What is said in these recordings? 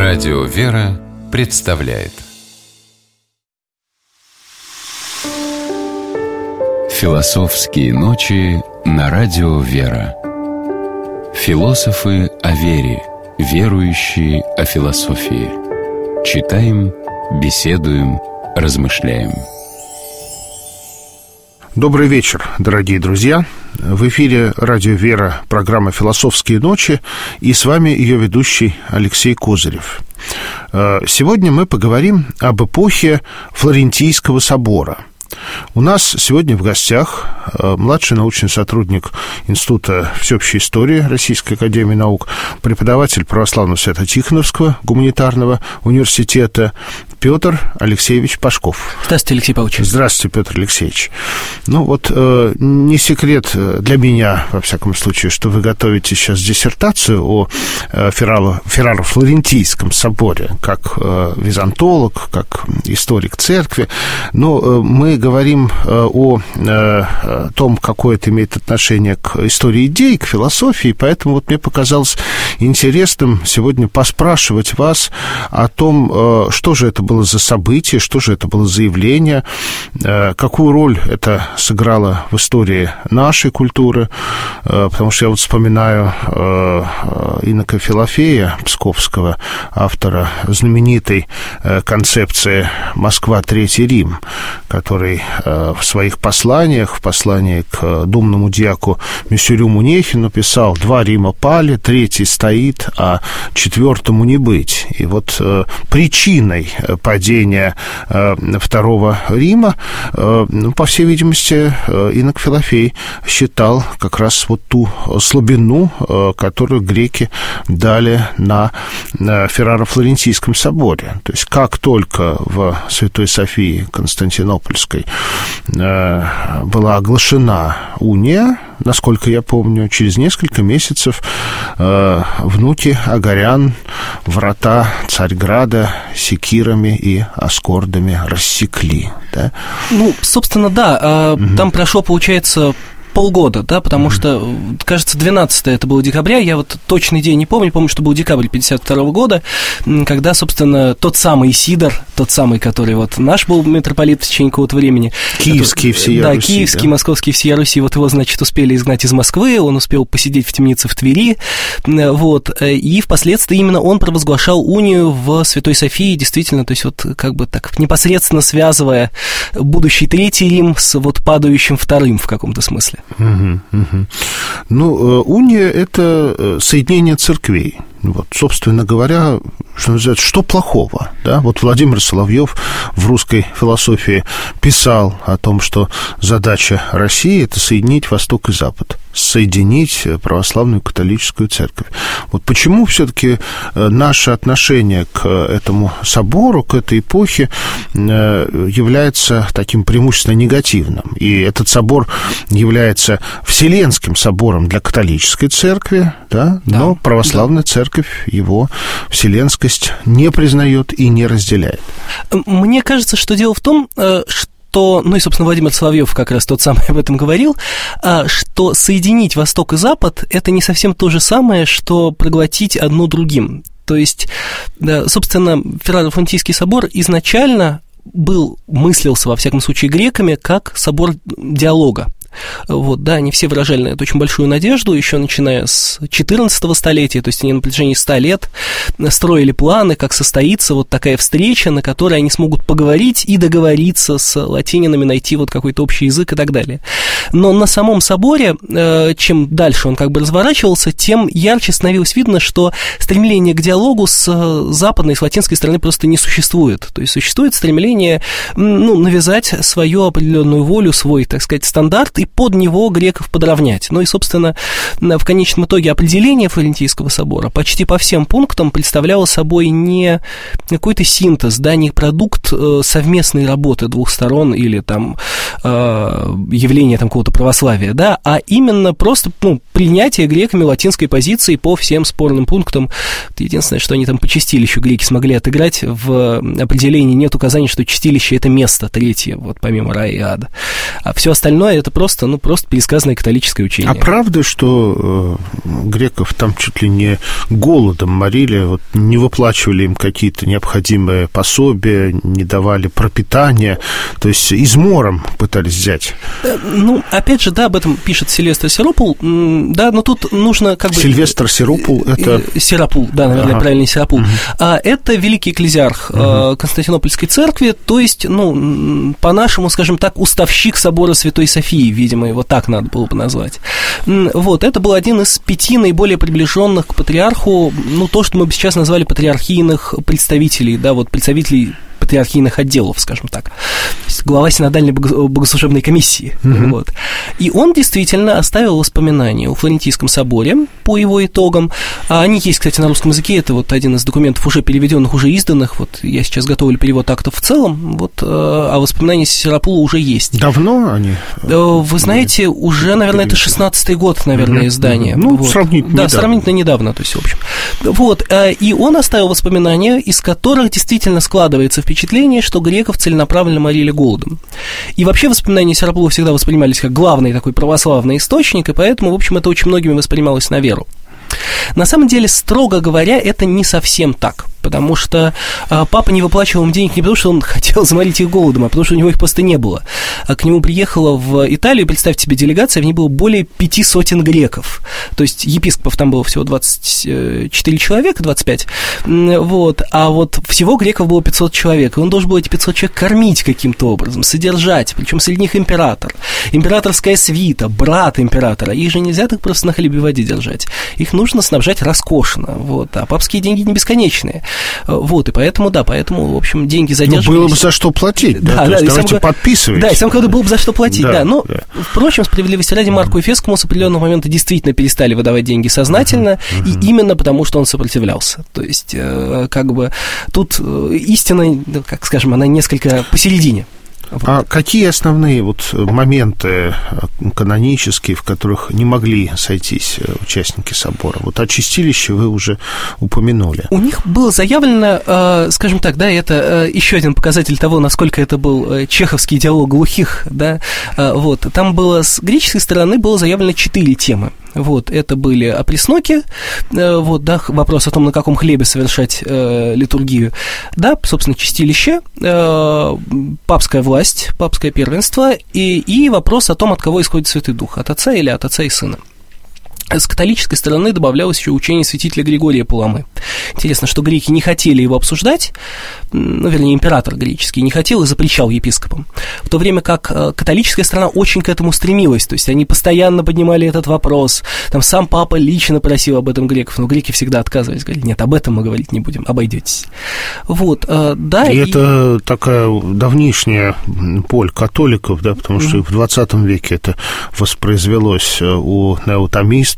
Радио «Вера» представляет Философские ночи на Радио «Вера». Философы о вере, верующие о философии. Читаем, беседуем, размышляем. Добрый вечер, дорогие друзья. В эфире Радио «Вера», программа «Философские ночи», и с вами ее ведущий Алексей Козырев. Сегодня мы поговорим об эпохе Флорентийского собора. У нас сегодня в гостях младший научный сотрудник Института всеобщей истории Российской академии наук, преподаватель Православного Свято-Тихоновского гуманитарного университета Петр Алексеевич Пашков. Здравствуйте, Алексей Павлович. Здравствуйте, Петр Алексеевич. Не секрет для меня, во всяком случае, что вы готовите сейчас диссертацию о Ферраро-Флорентийском соборе, как византолог, как историк церкви. Но мы говорим о том, какое это имеет отношение к истории идей, к философии, поэтому мне показалось интересным сегодня поспрашивать вас о том, что же это было за событие, что же это было за явление, какую роль это сыграло в истории нашей культуры, потому что я вспоминаю инока Филофея Псковского, автора знаменитой концепции «Москва, Третий Рим», который в своих посланиях, в послании к думному дьяку Мюсюрю Мунехину писал: «Два Рима пали, третий стоит, а четвертому не быть». И причиной падения Второго Рима, по всей видимости, инок Филофей считал как раз ту слабину, которую греки дали на Ферраро-Флорентийском соборе. То есть как только в Святой Софии Константинопольской была оглашена уния, насколько я помню, через несколько месяцев внуки агарян врата Царьграда секирами и аскордами рассекли. Да? Собственно, да. Там прошло, получается, полгода, да, потому что, кажется, 12 это было декабря, я точный день не помню, помню, что был декабрь 52 года, когда, собственно, тот самый Сидор, тот самый, который наш был митрополит в течение какого-то времени. Киевский всея Руси. Да, киевский, московский всея Руси, его, значит, успели изгнать из Москвы, он успел посидеть в темнице в Твери, и впоследствии именно он провозглашал унию в Святой Софии, действительно, то есть непосредственно связывая будущий Третий Рим с падающим Вторым в каком-то смысле. Уния – это соединение церквей. Собственно говоря, что называется, что плохого? Да? Владимир Соловьев в русской философии писал о том, что задача России – это соединить Восток и Запад, соединить православную католическую церковь. Почему все-таки наше отношение к этому собору, к этой эпохе является таким преимущественно негативным? И этот собор является Вселенским собором для католической церкви, да? Но православная церковь его вселенскость не признает и не разделяет. Мне кажется, что дело в том, что, и, собственно, Владимир Соловьев как раз тот самый об этом говорил, что соединить Восток и Запад – это не совсем то же самое, что проглотить одно другим. То есть, собственно, Ферраро-Флорентийский собор изначально мыслился, во всяком случае, греками, как собор диалога. Они все выражали на это очень большую надежду, еще начиная с XIV столетия, то есть они на протяжении 100 лет строили планы, как состоится такая встреча, на которой они смогут поговорить и договориться с латининами, найти какой-то общий язык и так далее. Но на самом соборе, чем дальше он разворачивался, тем ярче становилось видно, что стремление к диалогу с западной, с латинской стороны просто не существует. То есть существует стремление навязать свою определенную волю, свой, так сказать, стандарт, и под него греков подровнять. И, собственно, в конечном итоге определение Флорентийского собора почти по всем пунктам представляло собой не какой-то синтез, не продукт совместной работы двух сторон или явление какого-то православия, а именно просто принятие греками латинской позиции по всем спорным пунктам. Единственное, что они по чистилищу греки смогли отыграть, в определении нет указания, что чистилище – это место третье, помимо рая и ада. А все остальное – это просто просто пересказанное католическое учение. А правда, что греков там чуть ли не голодом морили, вот не выплачивали им какие-то необходимые пособия, не давали пропитания, то есть измором пытались взять? Опять же, да, об этом пишет Сильвестр Сиропул, да, но тут нужно как бы... Сильвестр Сиропул, это... Сиропул, да, наверное, правильный Сиропул. Это великий экклезиарх Константинопольской церкви, то есть, по-нашему, скажем так, уставщик собора Святой Софии, видимо, его так надо было бы назвать. Вот, это был один из 5 наиболее приближенных к патриарху, то, что мы бы сейчас назвали патриархийных представителей, да, вот представителей патриархийных отделов, скажем так, глава синодальной богослужебной комиссии. Вот. И он действительно оставил воспоминания о Флорентийском соборе по его итогам. Они есть, кстати, на русском языке, это вот один из документов уже переведенных, уже изданных, вот я сейчас готовлю перевод актов в целом, вот, а воспоминания Сиропула уже есть. Давно они? Вы знаете, уже, наверное, это 16-й год, наверное, издание. Вот. Сравнительно недавно. Да, сравнительно недавно, то есть, в общем. Вот, и он оставил воспоминания, из которых действительно складывается впечатление, что греков целенаправленно морили голодом. И вообще воспоминания Сиропула всегда воспринимались как главный такой православный источник, и поэтому, в общем, это очень многими воспринималось на веру. На самом деле, строго говоря, это не совсем так, потому что папа не выплачивал им денег не потому, что он хотел заморить их голодом, а потому что у него их просто не было. К нему приехала в Италию, представьте себе, делегация, в ней было более 500 греков, то есть епископов там было всего 24 человека, 25, вот, а вот всего греков было 500 человек, и он должен был эти 500 человек кормить каким-то образом, содержать, причем среди них император, императорская свита, брат императора, их же нельзя так просто на хлебе и воде держать, их нужно снабжать роскошно, вот, а папские деньги не бесконечные, вот, и поэтому, в общем, деньги задерживались. Было бы за что платить, да, то есть давайте подписывайтесь. Да, и сам когда было бы за что платить, да, но, впрочем, справедливости ради, Марку Эфесскому с определенного момента действительно перестали выдавать деньги сознательно, и именно потому, что он сопротивлялся, то есть, как бы, тут истина, как скажем, она несколько посередине. Вот. А какие основные вот моменты канонические, в которых не могли сойтись участники собора? Вот о чистилище вы уже упомянули. У них было заявлено, скажем так, да, это еще один показатель того, насколько это был чеховский диалог глухих, да, вот, там было с греческой стороны было заявлено 4 темы. Вот, это были опресноки, вот, да, вопрос о том, на каком хлебе совершать литургию, да, собственно, чистилище, папская власть, папское первенство и вопрос о том, от кого исходит Святый Дух, от Отца или от Отца и Сына. С католической стороны добавлялось еще учение святителя Григория Паламы. Интересно, что греки не хотели его обсуждать, вернее, император греческий не хотел и запрещал епископам, в то время как католическая сторона очень к этому стремилась, то есть они постоянно поднимали этот вопрос, там сам папа лично просил об этом греков, но греки всегда отказывались, говорили, нет, об этом мы говорить не будем, обойдетесь. Вот, да. И это такая давнишняя боль католиков, да, потому что в 20 веке это воспроизвелось у неотомистов,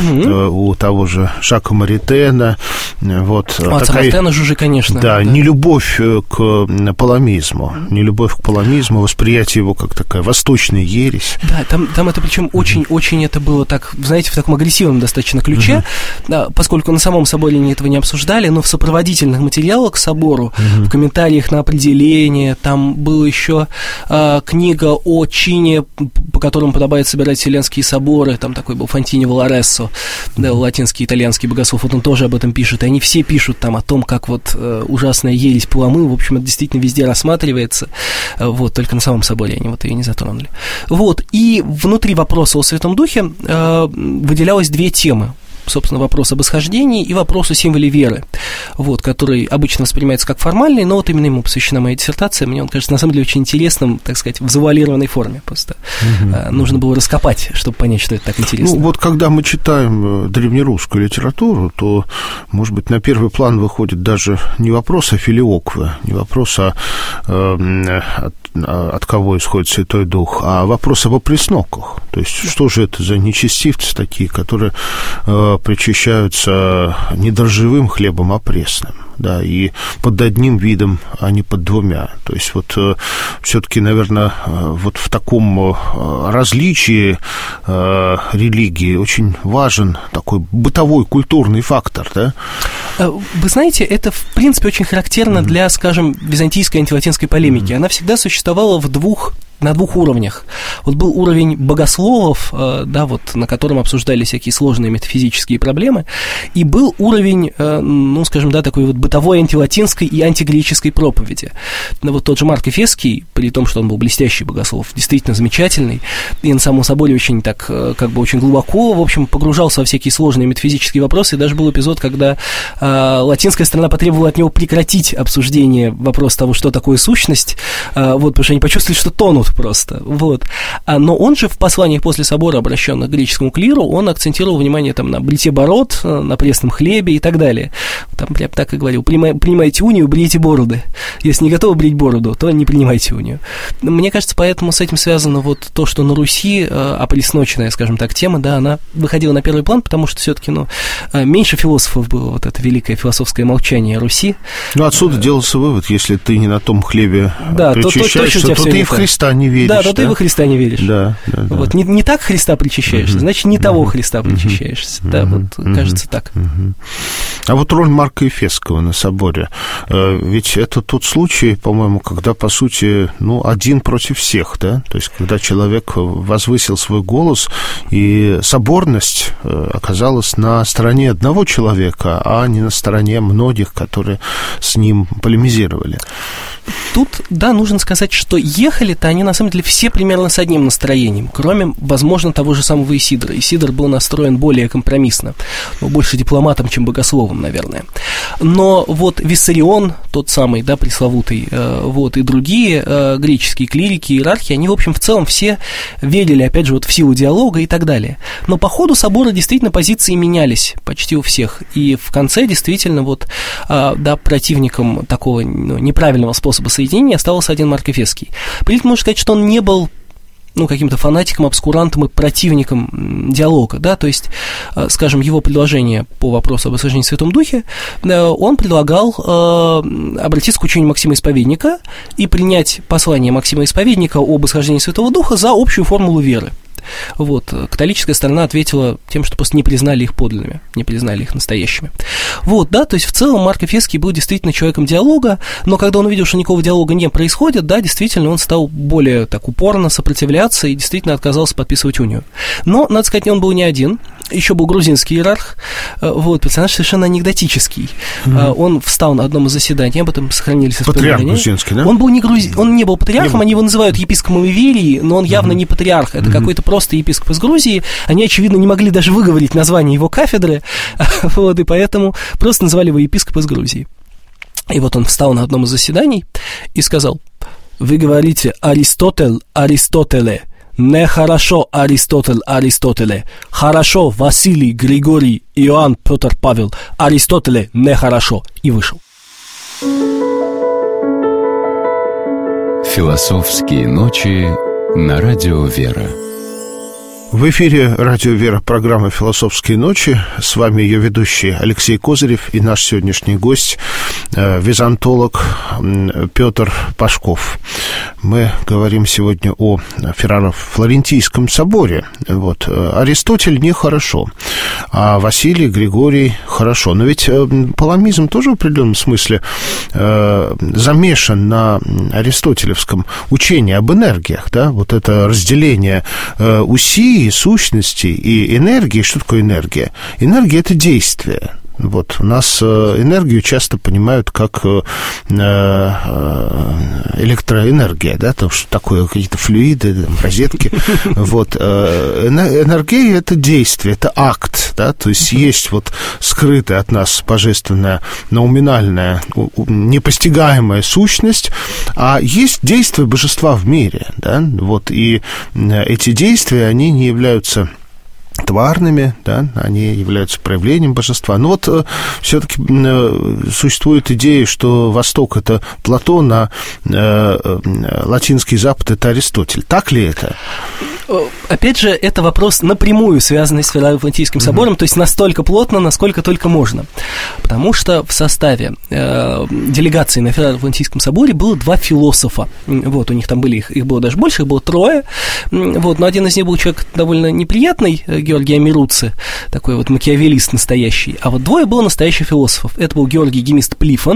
у того же Жака Маритена. Вот, Маритена же, конечно. Да, нелюбовь к паламизму. Нелюбовь к паламизму, восприятие его как такая восточная ересь. Да, там это причем очень это было так, знаете, в таком агрессивном достаточно ключе, поскольку на самом соборе они этого не обсуждали, но в сопроводительных материалах к собору, в комментариях на определение, там была еще книга о чине, по которому подобает собирать Вселенские соборы, там такой был Фонтини Валарессо, да, латинский, итальянский богослов, вот он тоже об этом пишет, и они все пишут там о том, как вот ужасная ересь Паламы, в общем, это действительно везде рассматривается, вот, только на самом соборе они вот ее не затронули. Вот, и внутри вопроса о Святом Духе выделялось 2 темы. Собственно, вопрос об исхождении и вопрос о символе веры, вот, который обычно воспринимается как формальный, но вот именно ему посвящена моя диссертация, мне он кажется, на самом деле, очень интересным, так сказать, в завуалированной форме, просто нужно было раскопать, чтобы понять, что это так интересно. Ну, вот когда мы читаем древнерусскую литературу, то, может быть, на первый план выходит даже не вопрос о филиокве, не вопрос от кого исходит Святой Дух, а вопрос об опресноках, то есть, что же это за нечестивцы такие, которые причащаются не дрожжевым хлебом, а пресным, да, и под одним видом, а не под 2. То есть вот все-таки, наверное, вот в таком различии религии очень важен такой бытовой культурный фактор, да? Вы знаете, это, в принципе, очень характерно для, скажем, византийской антилатинской полемики. Она всегда существовала в 2 на двух уровнях. Вот был уровень богословов, да, вот, на котором обсуждали всякие сложные метафизические проблемы, и был уровень, ну, скажем, да, такой вот бытовой антилатинской и антигреческой проповеди. Но вот тот же Марк Эфесский, при том, что он был блестящий богослов, действительно замечательный, и на самом соборе очень так, как бы очень глубоко, в общем, погружался во всякие сложные метафизические вопросы, и даже был эпизод, когда латинская сторона потребовала от него прекратить обсуждение вопроса того, что такое сущность, вот, потому что они почувствовали, что тонут просто, вот. Но он же в посланиях после собора, обращенных к греческому клиру, он акцентировал внимание там на бритье бород, на пресном хлебе и так далее. Там прям так и говорил: принимайте унию, брейте бороды. Если не готовы брить бороду, то не принимайте унию. Мне кажется, поэтому с этим связано вот то, что на Руси опресноченная, скажем так, тема, да, она выходила на первый план, потому что все-таки, ну, меньше философов было, вот это великое философское молчание Руси. Ну, отсюда делался вывод: если ты не на том хлебе причащаешься, то ты и в Христа не веришь. Да, то ты во Христа не веришь. Да. Вот, не так Христа причащаешься, значит, не того Христа причащаешься. Да, вот, кажется так. А вот роль Марка Эфесского на соборе, ведь это тот случай, по-моему, когда, по сути, ну, один против всех, да, то есть когда человек возвысил свой голос, и соборность оказалась на стороне одного человека, а не на стороне многих, которые с ним полемизировали. Тут, да, нужно сказать, что ехали-то они, на самом деле, все примерно с одним настроением, кроме, возможно, того же самого Исидора. Исидор был настроен более компромиссно, но больше дипломатом, чем богословом, наверное. Но вот Виссарион, тот самый, да, пресловутый, вот, и другие греческие клирики, иерархи, они, в общем, в целом все верили, опять же, вот в силу диалога и так далее. Но по ходу собора действительно позиции менялись почти у всех, и в конце действительно вот, да, противником такого, ну, неправильного способа соединения остался один Марк Эфесский. При этом можно сказать, что он не был, ну, каким-то фанатиком, обскурантом и противником диалога, да, то есть, скажем, его предложение по вопросу об освящении в Святом Духе, он предлагал обратиться к учению Максима Исповедника и принять послание Максима Исповедника об исхождении Святого Духа за общую формулу веры. Вот, католическая сторона ответила тем, что просто не признали их подлинными, не признали их настоящими. Вот, да, то есть в целом Марк Эфесский был действительно человеком диалога, но когда он увидел, что никакого диалога не происходит, да, действительно, он стал более так упорно сопротивляться и действительно отказался подписывать унию. Но, надо сказать, он был не один, еще был грузинский иерарх, вот, персонаж совершенно анекдотический. Он встал на одном из заседаний, об этом сохранились воспоминания. Патриарх грузинский, да? Он был он не был патриархом, они его называют епископом Иверии, но он явно не патриарх, это какой-то просто епископ из Грузии. Они, очевидно, не могли даже выговорить название его кафедры, вот, и поэтому просто назвали его епископ из Грузии. И вот он встал на одном из заседаний и сказал: «Вы говорите Аристотель, Аристотеле. Нехорошо, Аристотель, Аристотеле. Хорошо, Василий, Григорий, Иоанн, Петр, Павел. Аристотеле нехорошо». И вышел. Философские ночи на Радио Вера. В эфире «Радио Вера», программа «Философские ночи». С вами ее ведущий Алексей Козырев и наш сегодняшний гость, византолог Петр Пашков. Мы говорим сегодня о Ферраро-Флорентийском соборе. Вот. Аристотель нехорошо, а Василий, Григорий хорошо. Но ведь паламизм тоже в определенном смысле замешан на аристотелевском учении об энергиях. Да? Вот это разделение усилий, сущности и энергии. Что такое энергия? Энергия – это действие. Вот. У нас энергию часто понимают как электроэнергия, да, там что такое, какие-то флюиды, розетки. Вот. Энергия – это действие, это акт, да, то есть есть вот скрытая от нас божественная, науминальная, непостигаемая сущность, а есть действия божества в мире, да, вот, и эти действия, они не являются тварными, да, они являются проявлением божества. Но вот все-таки существует идея, что Восток – это Платон, а латинский Запад – это Аристотель. Так ли это? Опять же, это вопрос напрямую связанный с Ферраро-Флорентийским собором, то есть настолько плотно, насколько только можно. Потому что в составе делегации на Ферраро-Флорентийском соборе было два философа. Вот, у них там были, их было даже больше, их было трое. Вот, но один из них был человек довольно неприятный, Георгий Амируцци, такой вот макиавеллист настоящий. А вот двое было настоящих философов. Это был Георгий Гемист Плифон,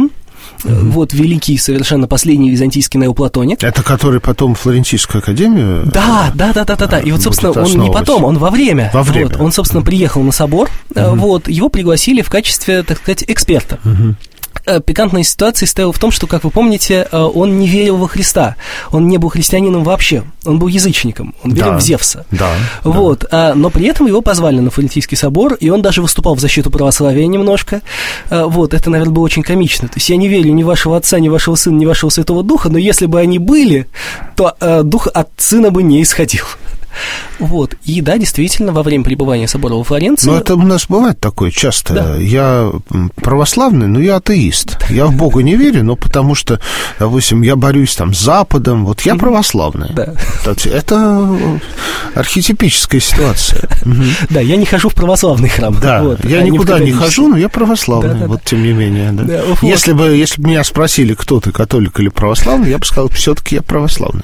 вот великий, совершенно последний византийский неоплатоник. Это который потом Флорентийскую академию... Да. И вот, собственно, он не потом, он во время. Вот, он, собственно, приехал на собор, вот, его пригласили в качестве, так сказать, эксперта. Пикантная ситуация состояла в том, что, как вы помните, он не верил во Христа, он не был христианином вообще, он был язычником, он верил в Зевса. Вот, но при этом его позвали на Флорентийский собор, и он даже выступал в защиту православия немножко. Вот, это, наверное, было очень комично. То есть я не верю ни в вашего Отца, ни в вашего Сына, ни в вашего Святого Духа, но если бы они были, то Дух от Сына бы не исходил. Вот, и да, действительно, во время пребывания собора во Флоренции... Ну, это у нас бывает такое часто. Да. Я православный, но я атеист. Я в Бога не верю, но потому что, допустим, я борюсь там с Западом, вот я православный. Да. Это архетипическая ситуация. Да, я не хожу в православный храм. Да, я никуда не хожу, но я православный, вот тем не менее. Если бы меня спросили, кто ты, католик или православный, я бы сказал, все-таки я православный.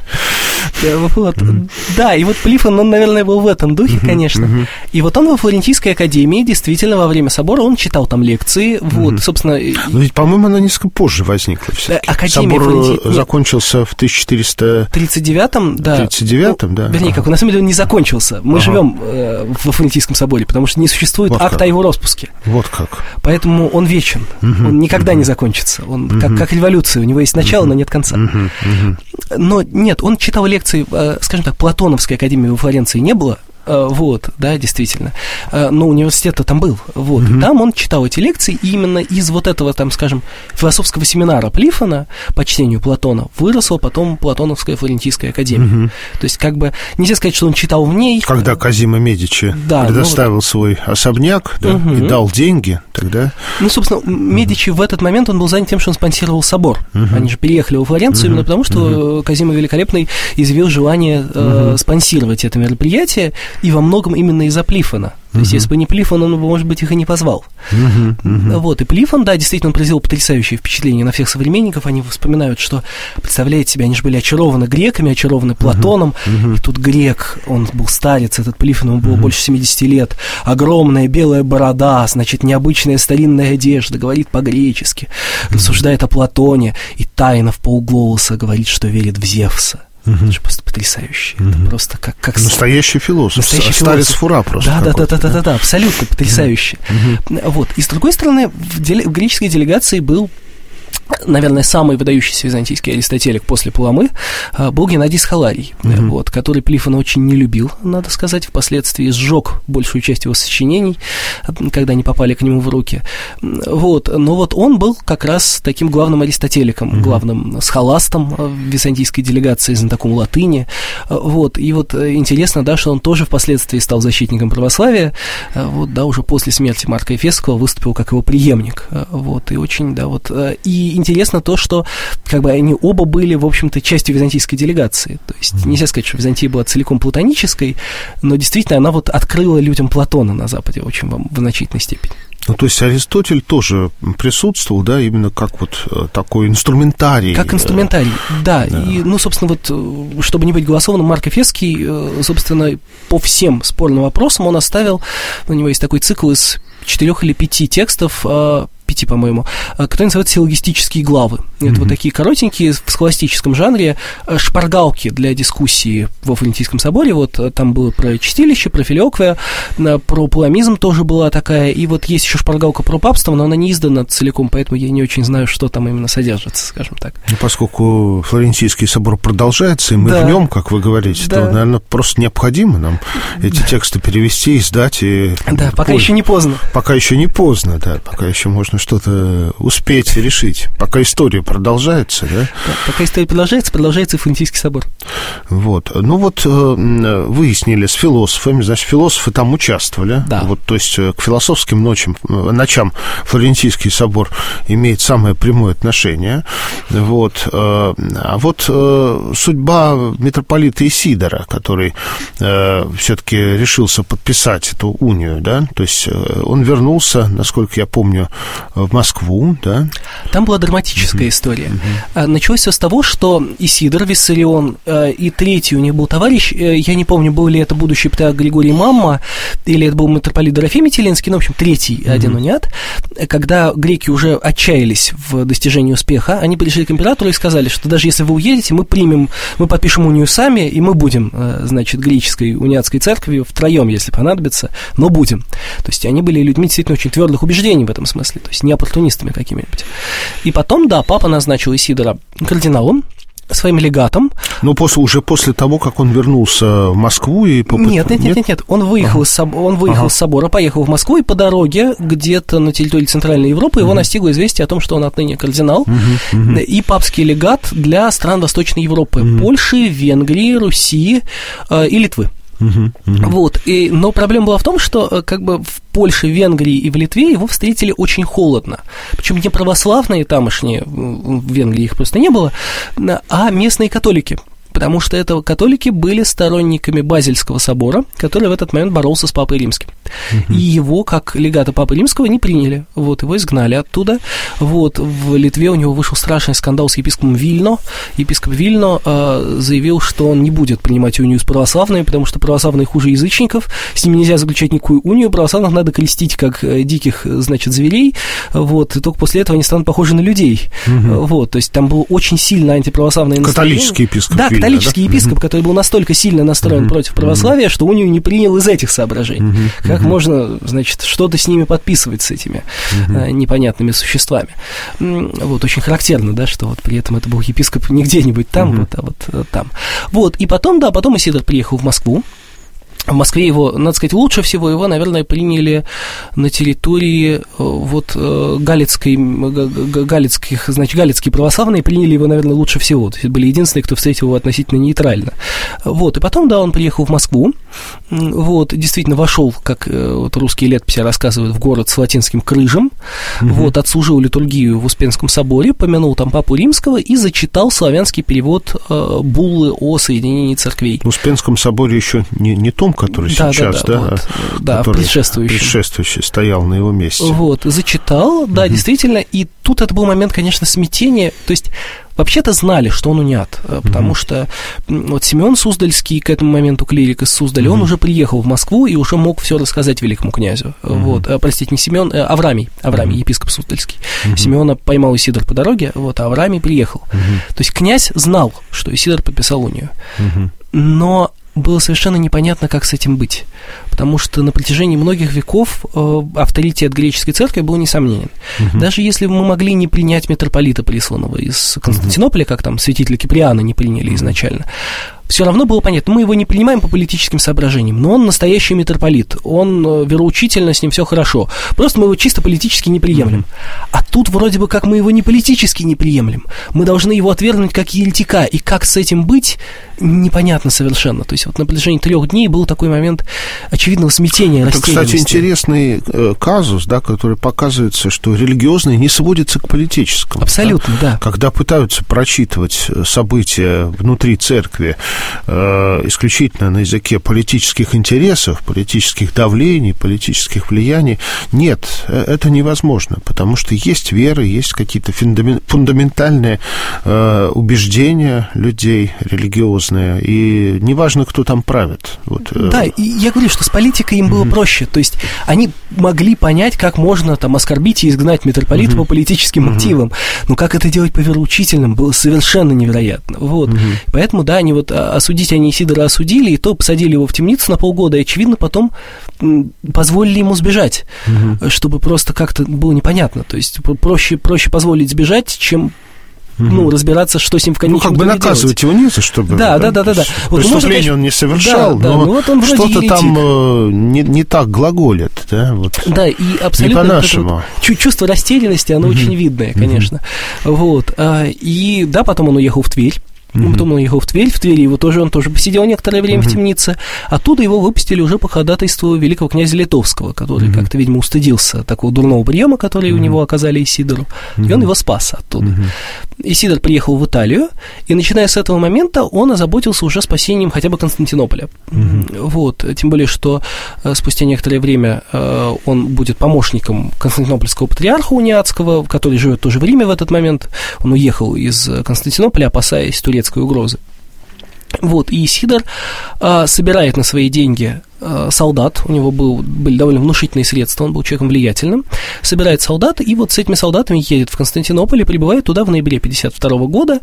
Да, и вот Плифон, он, наверное, был в этом духе, конечно. И вот он во Флорентийской академии, действительно, во время собора он читал там лекции, вот, собственно... Но ведь, по-моему, она несколько позже возникла все-таки. Собор закончился в 1439-м, да. 39-м, да. Вернее, как, на самом деле он не закончился. Мы живем во Флорентийском соборе, потому что не существует акта о его распуске. Вот как. Поэтому он вечен, он никогда не закончится. Он как революция, у него есть начало, но нет конца. Но нет, он читал лекции, скажем так, Платоновской академии во Флоренции не было, вот, да, действительно, но университет-то там был, вот, и там он читал эти лекции, и именно из вот этого, там, скажем, философского семинара Плифона по чтению Платона выросла потом Платоновская Флорентийская академия. То есть, как бы, нельзя сказать, что он читал в ней. Когда Казимо Медичи предоставил свой особняк, и дал деньги, тогда... Ну, собственно, Медичи в этот момент он был занят тем, что он спонсировал собор. Они же переехали во Флоренцию именно потому, что Казимо Великолепный изъявил желание спонсировать это мероприятие, и во многом именно из-за Плифона. То есть, если бы не Плифон, он, может быть, их и не позвал. Вот, и Плифон, да, действительно, он произвел потрясающее впечатление на всех современников. Они вспоминают, что, представляете себе, они же были очарованы греками, очарованы Платоном. И тут грек, он был старец, этот Плифон, ему было больше 70 лет. Огромная белая борода, значит, необычная старинная одежда, говорит по-гречески, рассуждает о Платоне и тайно в полголоса говорит, что верит в Зевса. Это же просто потрясающе. Это просто как... Настоящий философ. Старец Фура просто. Да, абсолютно потрясающе. Вот. И с другой стороны, в греческой делегации был, наверное, самый выдающийся византийский аристотелик после Паламы был Геннадий Схаларий, вот, который Плифона очень не любил, надо сказать, впоследствии сжег большую часть его сочинений, когда они попали к нему в руки. Вот, но вот он был как раз таким главным аристотеликом, главным схоластом в византийской делегации, знатоком латыни. Вот, и вот интересно, да, что он тоже впоследствии стал защитником православия, вот, да, уже после смерти Марка Эфесского выступил как его преемник. Вот, и очень, да, вот, и интересно то, что как бы они оба были, в общем-то, частью византийской делегации. То есть нельзя сказать, что Византия была целиком платонической, но действительно она вот открыла людям Платона на Западе очень в значительной степени. Ну, то есть Аристотель тоже присутствовал, да, именно как вот такой инструментарий. Как инструментарий, да. И, ну, собственно, вот, чтобы не быть голословным, Марк Эфесский, собственно, по всем спорным вопросам он оставил, у него есть такой цикл из 4 или 5 текстов, 5, по-моему, который называется «Силлогистические главы». Это вот такие коротенькие, в схоластическом жанре, шпаргалки для дискуссии во Флорентийском соборе. Вот там было про чистилище, про филиоквия, про паламизм тоже была такая, и вот есть еще шпаргалка про папство, но она не издана целиком, поэтому я не очень знаю, что там именно содержится, скажем так. Ну, поскольку Флорентийский собор продолжается, и мы в нем, как вы говорите, то, наверное, просто необходимо нам эти тексты перевести, издать. И пока еще не поздно. Пока еще не поздно, да, пока еще можно что-то успеть решить, пока история продолжается, да? Пока история продолжается и Флорентийский собор. Вот, ну вот выяснили с философами, значит, философы там участвовали, вот, то есть к философским ночам Флорентийский собор имеет самое прямое отношение, вот, а вот судьба митрополита Исидора, который все-таки решился подписать эту унию, да, то есть он вернулся, насколько я помню, в Москву, да? Там была драматическая история. Началось все с того, что Исидор, Виссарион и третий у них был товарищ, я не помню, был ли это будущий патриарх Григорий Мамма, или это был митрополит Дорофей Метелинский, ну, в общем, третий один униат. Когда греки уже отчаялись в достижении успеха, они пришли к императору и сказали, что даже если вы уедете, мы подпишем унию сами, и мы будем, значит, греческой униатской церковью втроем, если понадобится, но будем. То есть они были людьми действительно очень твердых убеждений в этом смысле, то есть не оппортунистами какими-нибудь. И потом, да, папа назначил Исидора кардиналом, своим легатом. Но уже после того, как он вернулся в Москву и Нет. Он выехал с собора, поехал в Москву, и по дороге где-то на территории Центральной Европы его настигло известие о том, что он отныне кардинал и папский легат для стран Восточной Европы: Польши, Венгрии, Руси и Литвы. Вот, но проблема была в том, что как бы в Польше, Венгрии и в Литве его встретили очень холодно. Причем не православные тамошние, в Венгрии их просто не было, а местные католики. Потому что это католики были сторонниками Базельского собора, который в этот момент боролся с Папой Римским. И его, как легата Папы Римского, не приняли. Вот, его изгнали оттуда. Вот, в Литве у него вышел страшный скандал с епископом Вильно. Епископ Вильно заявил, что он не будет принимать унию с православными, потому что православные хуже язычников, с ними нельзя заключать никакую унию, православных надо крестить как диких, значит, зверей, вот, и только после этого они станут похожи на людей. Вот, то есть там было очень сильно антиправославное настроение. Католический епископ Вильно. Вильно. Католический епископ, который был настолько сильно настроен против православия, что унию не принял из этих соображений. Как можно, значит, что-то с ними подписывать, с этими непонятными существами. Вот, очень характерно, да, что вот при этом это был епископ не где-нибудь там, вот, а вот там. Вот, и потом, да, потом Исидор приехал в Москву. В Москве его, надо сказать, лучше всего его, наверное, приняли на территории вот галицких, значит, галицкие православные приняли его, наверное, лучше всего. То есть были единственные, кто встретил его относительно нейтрально. Вот, и потом, да, он приехал в Москву, вот, действительно вошел, как вот русские летописи рассказывают, в город с латинским крыжем, вот, отслужил литургию в Успенском соборе, помянул там Папу Римского и зачитал славянский перевод буллы о соединении церквей. В Успенском соборе еще не том, который сейчас, предшествующий стоял на его месте. Вот, зачитал, да, действительно, и тут это был момент, конечно, смятения, то есть вообще-то знали, что он униат, потому что вот Симеон Суздальский, к этому моменту клирик из Суздаля, он уже приехал в Москву и уже мог все рассказать великому князю. Вот, простите, не Симеон, Аврамий, епископ Суздальский. Симеона поймал Исидор по дороге, вот, а Аврамий приехал. То есть князь знал, что Исидор подписал унию, но было совершенно непонятно, как с этим быть, потому что на протяжении многих веков авторитет греческой церкви был несомненен. Даже если мы могли не принять митрополита присланного из Константинополя, как там святителя Киприана не приняли изначально, все равно было понятно, мы его не принимаем по политическим соображениям, но он настоящий митрополит, он вероучительно, с ним все хорошо, просто мы его чисто политически не приемлем. А тут вроде бы как мы его не политически не приемлем, мы должны его отвергнуть как еретика, и как с этим быть, непонятно совершенно. То есть вот на протяжении 3 дней был такой момент очевидного смятения, растерянности. Это, кстати, интересный казус, да, который показывается, что религиозное не сводится к политическому. Абсолютно, да. Когда пытаются прочитывать события внутри церкви исключительно на языке политических интересов, политических давлений, политических влияний, нет, это невозможно, потому что есть вера, есть какие-то фундаментальные убеждения людей религиозные, и неважно, кто там правит. Вот. Да, и я говорю, что с политикой им было проще, то есть они могли понять, как можно там оскорбить и изгнать митрополита по политическим мотивам, но как это делать по вероучительным, было совершенно невероятно. Вот. Поэтому, да, они вот осудить они Исидора осудили, и то посадили его в темницу на полгода, и, очевидно, потом позволили ему сбежать, чтобы просто как-то было непонятно. То есть проще позволить сбежать, чем разбираться, что с ним в конечном итоге наказывать делать. его не за что. Да. Вот, преступление он не совершал, но вот он что-то там не так глаголит. Да, вот. Да, и абсолютно не по-нашему. Чувство растерянности, оно очень видное, конечно. Вот. И да, потом он уехал в Тверь. Потом он ехал в Тверь, он тоже посидел некоторое время в темнице. Оттуда его выпустили уже по ходатайству великого князя Литовского, который как-то, видимо, устыдился такого дурного приема, который у него оказали Исидору, и он его спас оттуда. Исидор приехал в Италию, и начиная с этого момента он озаботился уже спасением хотя бы Константинополя. Тем более, что спустя некоторое время он будет помощником константинопольского патриарха униатского, который живет тоже в Риме в этот момент. Он уехал из Константинополя, опасаясь турецкой угрозы. И Исидор собирает на свои деньги солдат, у него были довольно внушительные средства, он был человеком влиятельным, собирает солдат, и с этими солдатами едет в Константинополь и прибывает туда в ноябре 1952 года,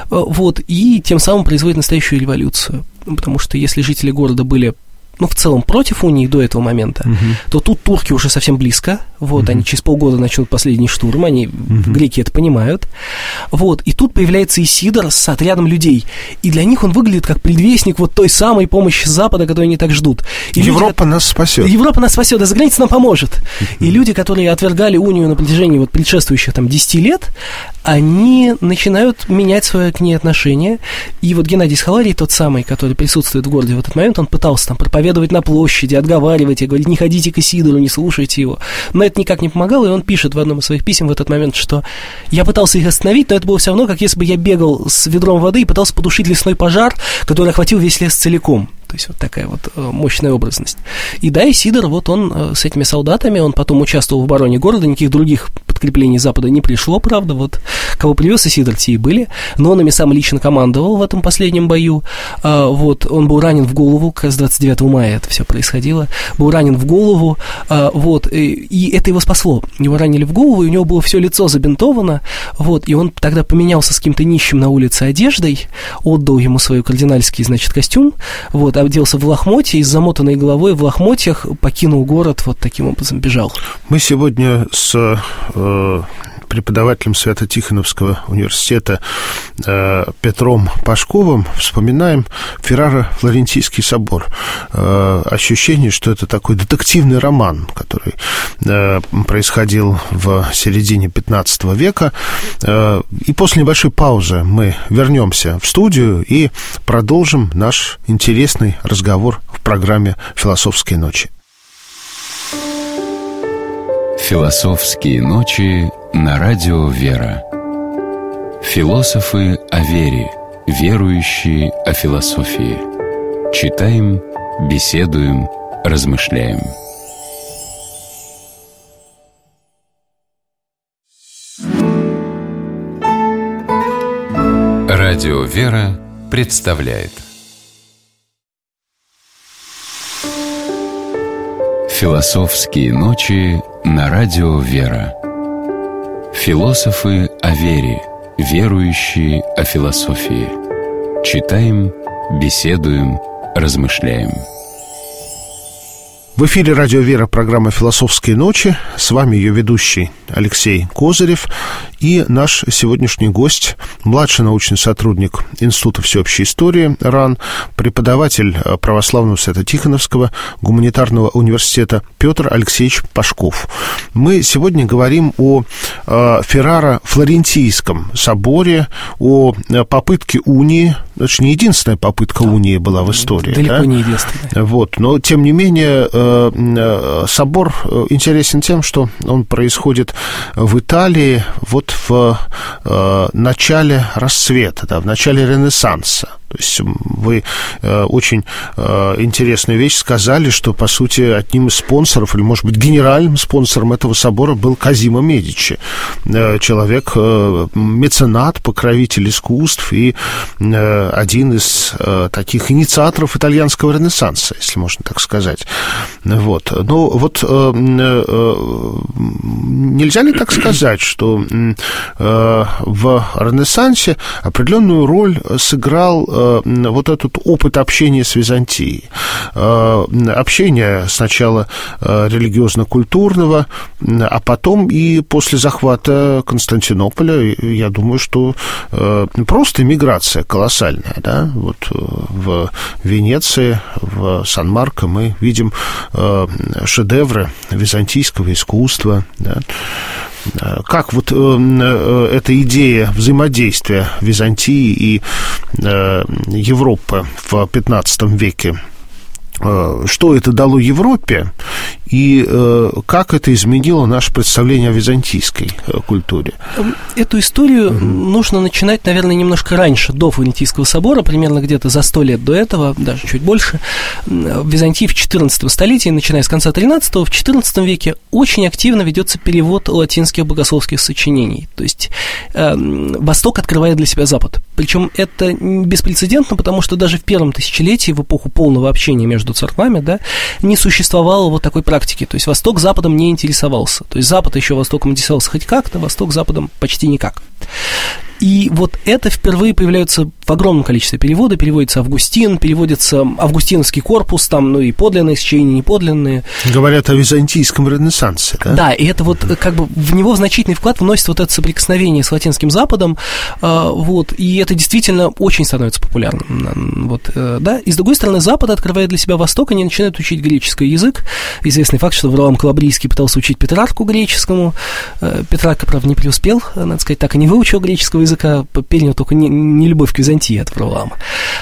и тем самым производит настоящую революцию, потому что если жители города были в целом против унии до этого момента, то тут турки уже совсем близко, они через полгода начнут последний штурм, греки это понимают, и тут появляется Исидор с отрядом людей, и для них он выглядит как предвестник той самой помощи Запада, которую они так ждут. И Европа нас спасет. Европа нас спасет, а за границей нам поможет. И люди, которые отвергали унию на протяжении предшествующих 10 лет, они начинают менять свое к ней отношение, и Геннадий Схаларий, тот самый, который присутствует в городе в этот момент, он пытался проповедовать на площади, отговаривать, говорить, не ходите к Исидору, не слушайте его. Но это никак не помогало, и он пишет в одном из своих писем в этот момент, что я пытался их остановить, но это было все равно, как если бы я бегал с ведром воды и пытался потушить лесной пожар, который охватил весь лес целиком. То есть такая мощная образность. И да, Исидор, он с этими солдатами, он потом участвовал в обороне города, никаких других подкреплений Запада не пришло, правда, кого привез Исидор, те и были, но он ими сам лично командовал в этом последнем бою. Он был ранен в голову, как раз 29 мая это все происходило, был ранен в голову, и это его спасло. Его ранили в голову, и у него было все лицо забинтовано, и он тогда поменялся с каким-то нищим на улице одеждой, отдал ему свой кардинальский, костюм, оделся в лохмотья и с замотанной головой в лохмотьях покинул город, таким образом бежал. Мы сегодня с преподавателем Свято-Тихоновского университета Петром Пашковым вспоминаем Феррара-Флорентийский собор. Ощущение, что это такой детективный роман, который происходил в середине 15 века. И после небольшой паузы мы вернемся в студию и продолжим наш интересный разговор в программе «Философские ночи». «Философские ночи» на радио «Вера». Философы о вере, верующие о философии. Читаем, беседуем, размышляем. Радио «Вера» представляет «Философские ночи» на радио «Вера». Философы о вере, верующие о философии. Читаем, беседуем, размышляем. В эфире радио «Вера», программа «Философские ночи». С вами ее ведущий Алексей Козырев и наш сегодняшний гость, младший научный сотрудник Института всеобщей истории РАН, преподаватель православного Свято-Тихоновского гуманитарного университета Петр Алексеевич Пашков. Мы сегодня говорим о Феррара-Флорентийском соборе, о попытке унии. Это же не единственная попытка унии была в истории. Далеко не единственная. Но, тем не менее, собор интересен тем, что он происходит в Италии в начале расцвета, в начале Ренессанса. То есть вы очень интересную вещь сказали, что, по сути, одним из спонсоров, или, может быть, генеральным спонсором этого собора был Козимо Медичи. Человек, меценат, покровитель искусств и один из таких инициаторов итальянского Ренессанса, если можно так сказать. Нельзя ли так сказать, что в Ренессансе определенную роль сыграл этот опыт общения с Византией. Общение сначала религиозно-культурного, а потом и после захвата Константинополя, я думаю, что просто миграция колоссальная. Да? В Венеции, в Сан-Марко мы видим шедевры византийского искусства. Да? Как вот эта идея взаимодействия Византии и Европы в XV веке, что это дало Европе и как это изменило наше представление о византийской культуре? Эту историю нужно начинать, наверное, немножко раньше, до Флорентийского собора, примерно где-то за 100 лет до этого, даже чуть больше. В Византии в XIV столетии, начиная с конца XIII, в XIV веке очень активно ведется перевод латинских богословских сочинений. То есть Восток открывает для себя Запад. Причем это беспрецедентно, потому что даже в первом тысячелетии, в эпоху полного общения между церквами, да, не существовало вот такой практики. То есть Восток Западом не интересовался. То есть Запад еще Востоком интересовался хоть как-то, Восток Западом почти никак. И вот это впервые появляется в огромном количестве переводов. Переводится Августин, переводится Августиновский корпус, там, ну и подлинные сочинения, неподлинные. Говорят о византийском ренессансе, да? Да, и это вот как бы в него значительный вклад вносит вот это соприкосновение с латинским Западом, вот, и это действительно очень становится популярным, вот, да. И с другой стороны, Запад открывает для себя Восток, они начинают учить греческий язык. Известный факт, что Варлам Калабрийский пытался учить Петрарку греческому. Петрарка, правда, не преуспел, надо сказать, так и не выучил греческого языка, перенял только не любовь к Византии от Варлаама.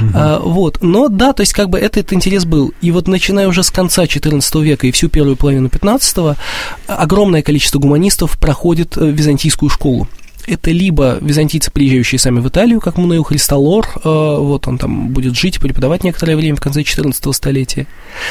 Вот. Но да, то есть как бы этот интерес был. И вот начиная уже с конца XIV века и всю первую половину XV, огромное количество гуманистов проходит византийскую школу. Это либо византийцы, приезжающие сами в Италию, как Мануил Христолор, вот он там будет жить и преподавать некоторое время в конце XIV столетия,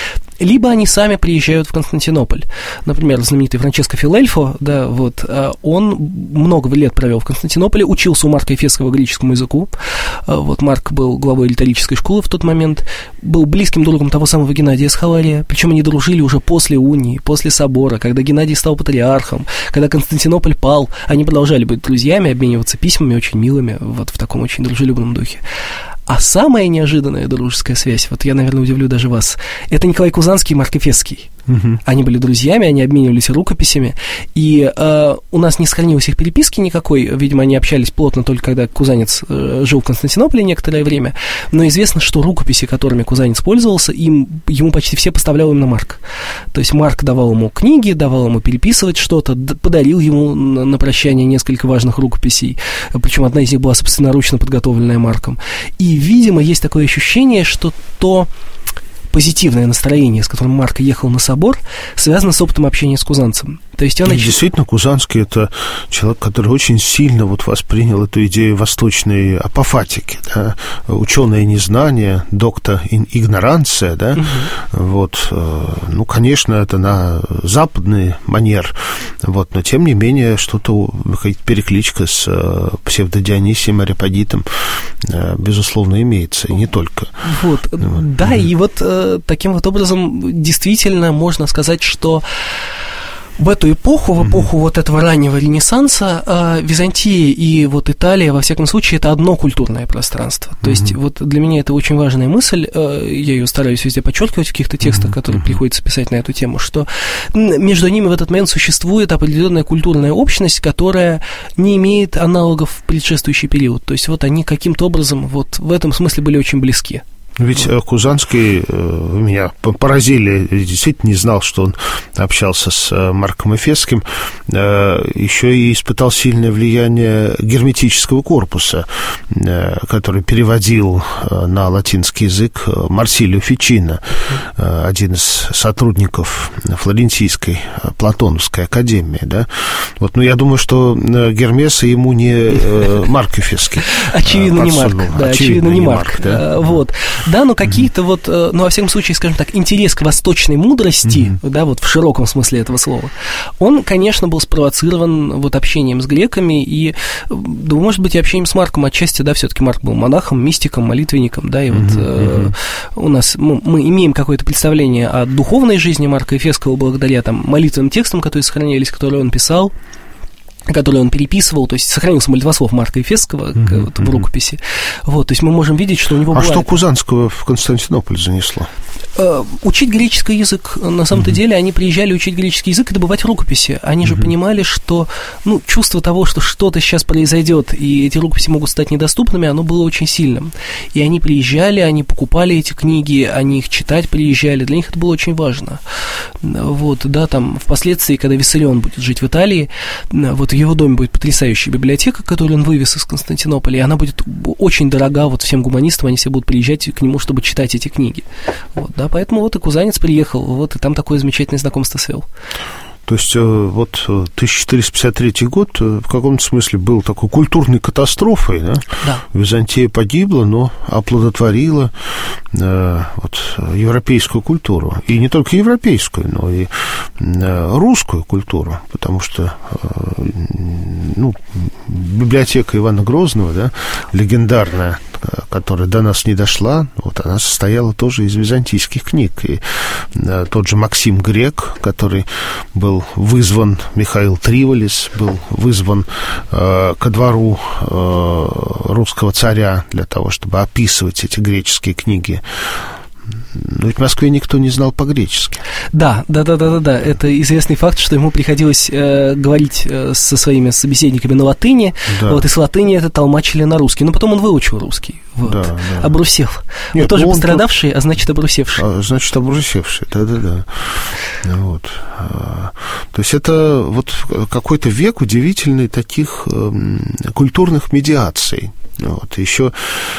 либо они сами приезжают в Константинополь. Например, знаменитый Франческо Филельфо, да, вот, он много лет провел в Константинополе, учился у Марка Эфесского греческому языку. Вот Марк был главой риторической школы в тот момент, был близким другом того самого Геннадия Схалария, причем они дружили уже после унии, после собора, когда Геннадий стал патриархом, когда Константинополь пал, они продолжали быть друзьями, обмениваться письмами очень милыми, вот в таком очень дружелюбном духе. А самая неожиданная дружеская связь, вот я, наверное, удивлю даже вас, это Николай Кузанский и Марк Эфесский. Они были друзьями, они обменивались рукописями, и у нас не сохранилось их переписки никакой, видимо, они общались плотно только когда Кузанец жил в Константинополе некоторое время, но известно, что рукописи, которыми Кузанец пользовался, ему почти все поставлял именно Марк. То есть Марк давал ему книги, давал ему переписывать что-то, подарил ему на прощание несколько важных рукописей, причем одна из них была собственноручно подготовленная Марком. И, видимо, есть такое ощущение, что то позитивное настроение, с которым Марк ехал на собор, связано с опытом общения с Кузанцем. То есть он действительно, Кузанский – это человек, который очень сильно вот воспринял эту идею восточной апофатики, да? Ученое незнание, доктор игноранция, да? Вот, ну, конечно, это на западный манер, вот, но тем не менее что-то, перекличка с псевдодионисием Ареопагитом, безусловно, имеется, и не только. Вот, да, и вот таким вот образом действительно можно сказать, что в эту эпоху, в эпоху вот этого раннего Ренессанса, Византия и вот Италия, во всяком случае, это одно культурное пространство. То есть вот для меня это очень важная мысль, я ее стараюсь везде подчеркивать в каких-то текстах, которые приходится писать на эту тему, что между ними в этот момент существует определенная культурная общность, которая не имеет аналогов в предшествующий период. То есть вот они каким-то образом вот в этом смысле были очень близки. Ведь Кузанский меня поразили, действительно не знал, что он общался с Марком Эфесским, еще и испытал сильное влияние герметического корпуса, который переводил на латинский язык Марсилио Фичино, один из сотрудников Флорентийской Платоновской академии, да? Вот, но я думаю, что Гермеса ему не Марк Эфесский. Очевидно, не Марк. Да, очевидно, не Марк. Да? Вот. Да, но какие-то вот, ну, во всяком случае, скажем так, интерес к восточной мудрости, да, вот в широком смысле этого слова, он, конечно, был спровоцирован вот общением с греками и, да, может быть, и общением с Марком отчасти, да, все-таки Марк был монахом, мистиком, молитвенником, да, и вот у нас, мы имеем какое-то представление о духовной жизни Марка Эфесского благодаря там молитвенным текстам, которые сохранялись, которые он писал. который он переписывал, то есть сохранился молитвослов Марка Ефесского в рукописи. Вот, то есть мы можем видеть, что у него что Кузанского в Константинополь занесло? Учить греческий язык. На самом-то деле они приезжали учить греческий язык и добывать рукописи. Они же понимали, что чувство того, что что-то сейчас произойдет, и эти рукописи могут стать недоступными, оно было очень сильным. И они приезжали, они покупали эти книги, они их читать приезжали. Для них это было очень важно. Вот, да, там впоследствии, когда Виссарион будет жить в Италии, вот в его доме будет потрясающая библиотека, которую он вывез из Константинополя, и она будет очень дорога вот всем гуманистам, они все будут приезжать к нему, чтобы читать эти книги. Вот, да, поэтому вот и Кузанец приехал, вот, и там такое замечательное знакомство свел. То есть вот 1453 год в каком-то смысле был такой культурной катастрофой, да? Да. Византия погибла, но оплодотворила европейскую культуру. И не только европейскую, но и русскую культуру, потому что библиотека Ивана Грозного, да, легендарная, которая до нас не дошла, вот она состояла тоже из византийских книг. И тот же Максим Грек, который был вызван, Михаил Триволис был вызван ко двору русского царя для того, чтобы описывать эти греческие книги. Но ведь в Москве никто не знал по-гречески. Да. Это известный факт, что ему приходилось говорить со своими собеседниками на латыни, да. Вот, и с латыни это толмачили на русский. Но потом он выучил русский. Вот. Да. Обрусел. Нет, он тоже пострадавший, а значит, обрусевший. Значит, обрусевший, да. Вот. То есть это вот какой-то век удивительный таких культурных медиаций. Вот. Еще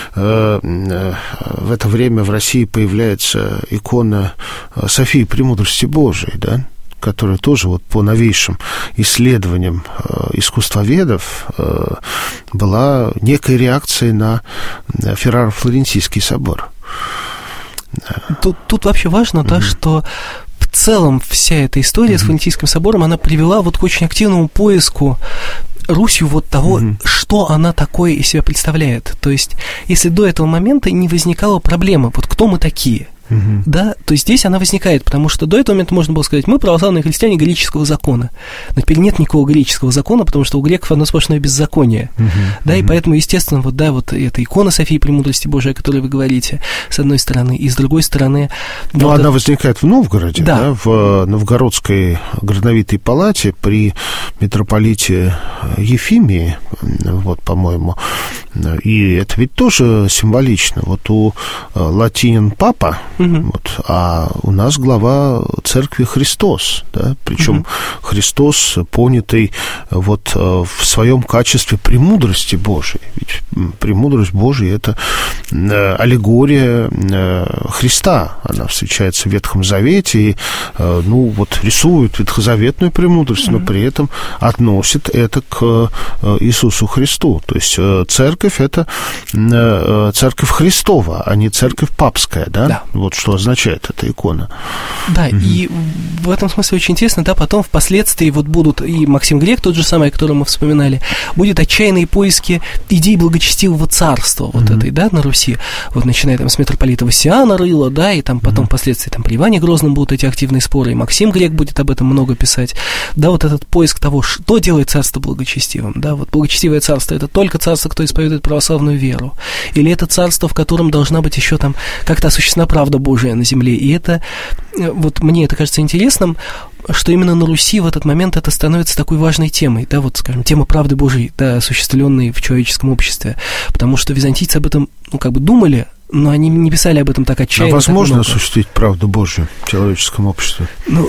в это время в России появляется икона Софии Премудрости Божией, да, которая тоже вот по новейшим исследованиям искусствоведов была некой реакцией на Ферраро-Флорентийский собор. Тут вообще важно, да, что в целом вся эта история с Флорентийским собором, она привела вот к очень активному поиску Русью вот того, что она такое из себя представляет. То есть, если до этого момента не возникала проблема, вот кто мы такие, да, то здесь она возникает, потому что до этого момента можно было сказать, мы православные христиане греческого закона. Но теперь нет никакого греческого закона, потому что у греков одно сплошное беззаконие. Да, и поэтому, естественно, вот эта икона Софии Премудрости Божией, о которой вы говорите, с одной стороны, и с другой стороны... Но она возникает в Новгороде, да, в Новгородской грановитой палате при митрополите Ефимии, вот, по-моему. И это ведь тоже символично. Вот у латинин папа, вот, а у нас глава церкви Христос, да, причем Христос, понятый вот в своем качестве премудрости Божией. Ведь премудрость Божия — это аллегория Христа. Она встречается в Ветхом Завете и, вот, рисует ветхозаветную премудрость, но при этом относит это к Иисусу Христу. То есть церковь — это церковь Христова, а не церковь папская, да? Вот что означает эта икона. Да, и в этом смысле очень интересно, да, потом впоследствии вот будут и Максим Грек, тот же самый, о котором мы вспоминали, будет отчаянные поиски идей благочестивого царства вот этой, да, на Руси, вот начиная там с митрополита Васиана Рыла, да, и там потом впоследствии там при Иване Грозном будут эти активные споры, и Максим Грек будет об этом много писать, да, вот этот поиск того, что делает царство благочестивым, да, вот благочестивое царство — это только царство, кто исповедует православную веру, или это царство, в котором должна быть еще там как-то осуществлена правда Божия на земле, и это, вот мне это кажется интересным, что именно на Руси в этот момент это становится такой важной темой, да, вот, скажем, тема правды Божией, да, осуществленной в человеческом обществе, потому что византийцы об этом, думали, но они не писали об этом так отчаянно. А возможно осуществить правду Божию в человеческом обществе?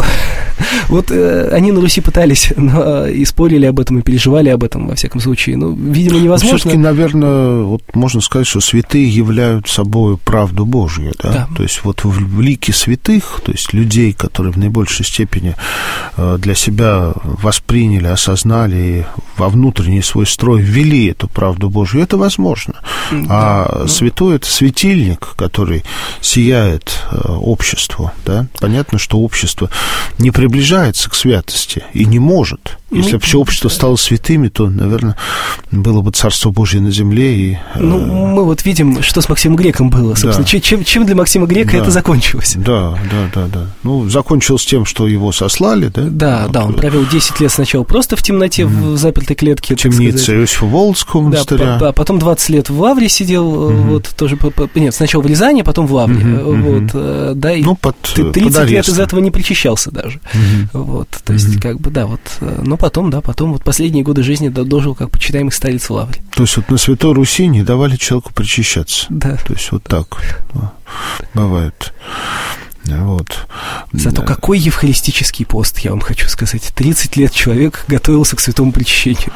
Вот они на Руси пытались, но и спорили об этом, и переживали об этом, во всяком случае. Видимо, невозможно. Все-таки, наверное, вот можно сказать, что святые являют собой правду Божию, да? То есть вот в лике святых, то есть людей, которые в наибольшей степени для себя восприняли, осознали и во внутренний свой строй ввели эту правду Божию, это возможно. А святой — это светильник, который сияет обществу, да? Понятно, что общество не приближается к святости и не может, Если бы все общество стало святыми, то, наверное, было бы Царство Божье на земле. И, мы вот видим, что с Максимом Греком было, собственно. Да. Чем для Максима Грека это закончилось? Да. Закончилось тем, что его сослали, да? Да, он провел 10 лет сначала просто в темноте, в запертой клетке. Темница Иосифа Волоцкого монастыря. Да, потом 20 лет в Лавре сидел, тоже, нет, сначала в Рязани, потом в Лавре, и 30 лет из этого не причащался даже. То есть, потом вот последние годы жизни дожил, как почитаемый старец в Лавре. То есть вот на Святой Руси не давали человеку причащаться. Да. То есть вот так бывает. Вот. Зато какой евхаристический пост, я вам хочу сказать. 30 лет человек готовился к святому причащению.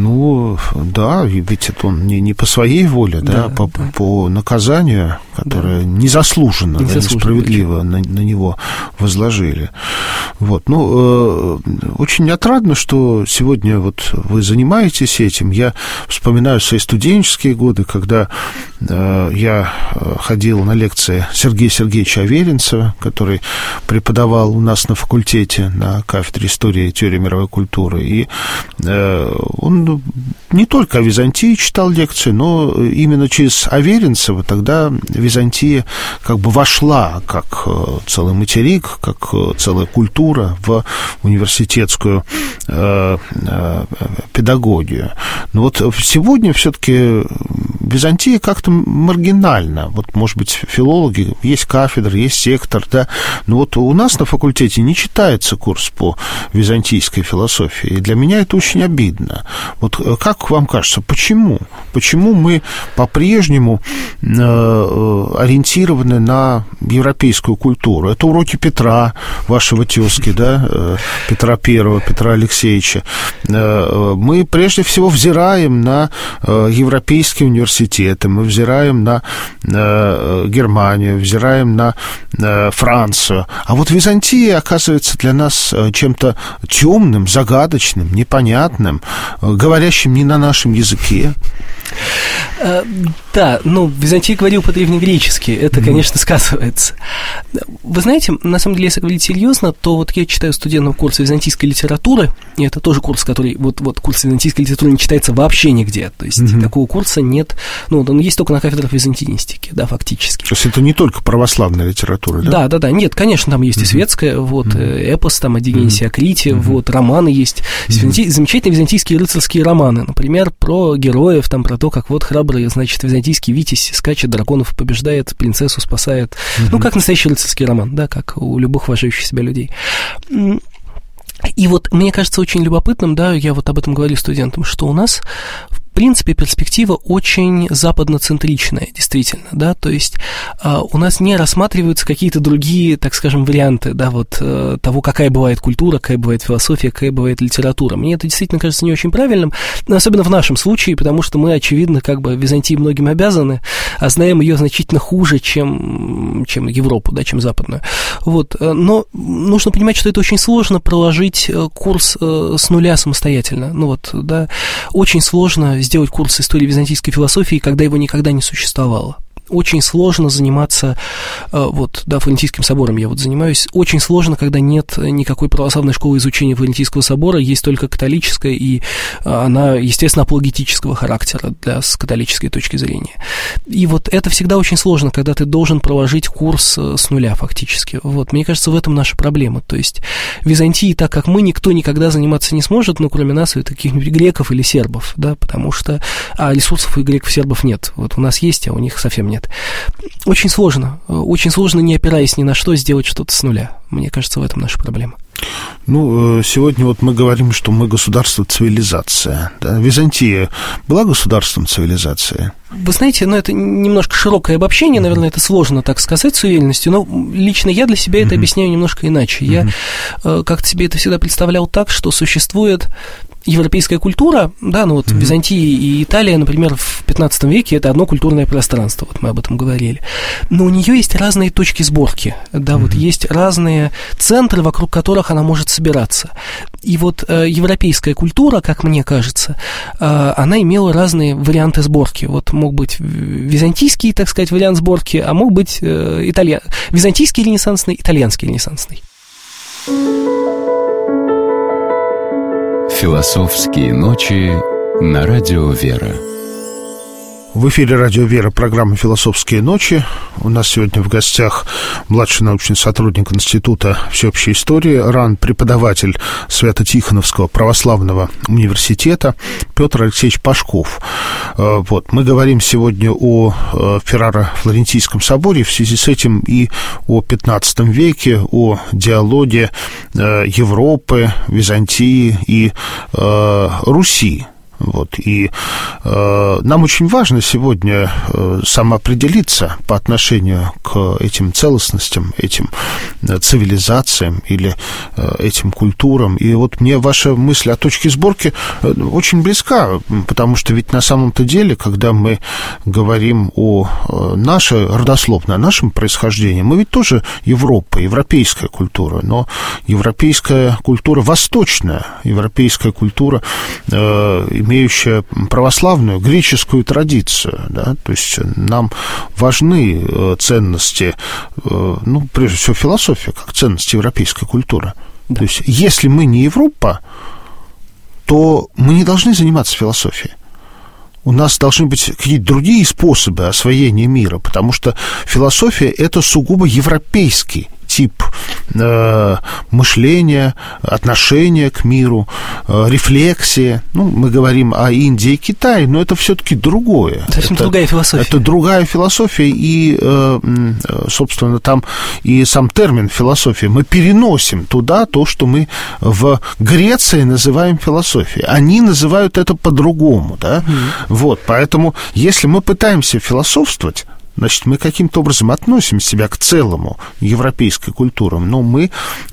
Ведь это он не по своей воле, по наказанию, которое незаслуженно, несправедливо на него возложили. Очень отрадно, что сегодня вот вы занимаетесь этим. Я вспоминаю свои студенческие годы, когда я ходил на лекции Сергея Сергеевича Аверинцева, который преподавал у нас на факультете на кафедре истории и теории мировой культуры. И он не только о Византии читал лекции, но именно через Аверинцева тогда Византия как бы вошла как целый материк, как целая культура в университетскую педагогию. Но вот сегодня все-таки Византия как-то маргинальна. Вот, может быть, филологи, есть кафедра, есть сектор, да, но вот у нас на факультете не читается курс по византийской философии, и для меня это очень обидно. Вот как вам кажется, почему? Почему мы по-прежнему ориентированы на европейскую культуру? Это уроки Петра, вашего тезки, да, Петра I, Петра Алексеевича. Мы прежде всего взираем на европейские университеты, мы взираем на Германию, взираем на Францию. А вот Византия оказывается для нас чем-то темным, загадочным, непонятным, говорящим не на нашем языке. Да, Византия говорил по-древнегречески, это, конечно, сказывается. Вы знаете, на самом деле, если говорить серьезно, то вот я читаю студентам курс византийской литературы, и это тоже курс, который, вот курс византийской литературы не читается вообще нигде, то есть такого курса нет, он есть только на кафедрах византинистики, да, фактически. То есть это не только православная литература, да? Да, нет, конечно, там есть и светская, эпос, там, о Дионисии Акрите, романы есть, замечательные византийские рыцарские романы, например, про героев, там, про то, как вот храбрый, значит, византийский витязь скачет, драконов побеждает, принцессу спасает. Как настоящий рыцарский роман, да, как у любых уважающих себя людей. И вот мне кажется очень любопытным, да, я вот об этом говорю студентам, что у нас в принципе, перспектива очень западноцентричная, действительно, да, то есть у нас не рассматриваются какие-то другие, так скажем, варианты, да, вот того, какая бывает культура, какая бывает философия, какая бывает литература. Мне это действительно кажется не очень правильным, особенно в нашем случае, потому что мы, очевидно, как бы Византии многим обязаны, а знаем ее значительно хуже, чем Европу, да, чем западную. Вот, но нужно понимать, что это очень сложно проложить курс с нуля самостоятельно, да, очень сложно сделать курс истории византийской философии, когда его никогда не существовало. Очень сложно заниматься, Флорентийским собором я занимаюсь, очень сложно, когда нет никакой православной школы изучения Флорентийского собора, есть только католическая, и она, естественно, апологетического характера с католической точки зрения. И вот это всегда очень сложно, когда ты должен проложить курс с нуля фактически. Мне кажется, в этом наша проблема. То есть Византии, так как мы, никто никогда заниматься не сможет, кроме нас и каких-нибудь греков или сербов, да, потому что ресурсов у греков и сербов нет. У нас есть, а у них совсем нет. Очень сложно, не опираясь ни на что, сделать что-то с нуля. Мне кажется, в этом наша проблема. Сегодня мы говорим, что мы государство-цивилизация. Да? Византия была государством-цивилизацией? Вы знаете, это немножко широкое обобщение, наверное, это сложно так сказать с уверенностью, но лично я для себя это объясняю немножко иначе. Я как-то себе это всегда представлял так, что существует европейская культура, да, Византия и Италия, например, в 15 веке это одно культурное пространство, мы об этом говорили. Но у нее есть разные точки сборки, да, есть разные центры, вокруг которых она может собираться. И европейская культура, как мне кажется, она имела разные варианты сборки. Мог быть византийский, так сказать, вариант сборки, а мог быть византийский ренессансный, итальянский ренессансный. Философские ночи на Радио Вера. В эфире Радио Вера, программа «Философские ночи». У нас сегодня в гостях младший научный сотрудник Института всеобщей истории РАН, преподаватель Свято-Тихоновского православного университета Петр Алексеевич Пашков. Вот. Мы говорим сегодня о Ферраро-Флорентийском соборе, в связи с этим и о XV веке, о диалоге Европы, Византии и Руси. Вот. И нам очень важно сегодня самоопределиться по отношению к этим целостностям, этим цивилизациям или этим культурам. И вот мне ваша мысль о точке сборки очень близка, потому что ведь на самом-то деле, когда мы говорим о нашей, родословно, о нашем происхождении, мы ведь тоже Европа, европейская культура, но европейская культура восточная, европейская культура, имеющая православную греческую традицию, да, то есть нам важны ценности, ну, прежде всего, философия, как ценность европейской культуры. Да. То есть если мы не Европа, то мы не должны заниматься философией. У нас должны быть какие-то другие способы освоения мира, потому что философия – это сугубо европейский тип мышления, отношения к миру, рефлексия. Ну, мы говорим о Индии и Китае, но это все-таки другое. Совсем другая философия. Это другая философия, и, собственно, там и сам термин философия. Мы переносим туда то, что мы в Греции называем философией. Они называют это по-другому, да? Вот, поэтому, если мы пытаемся философствовать, значит, мы каким-то образом относим себя к целому европейской культуре, но мы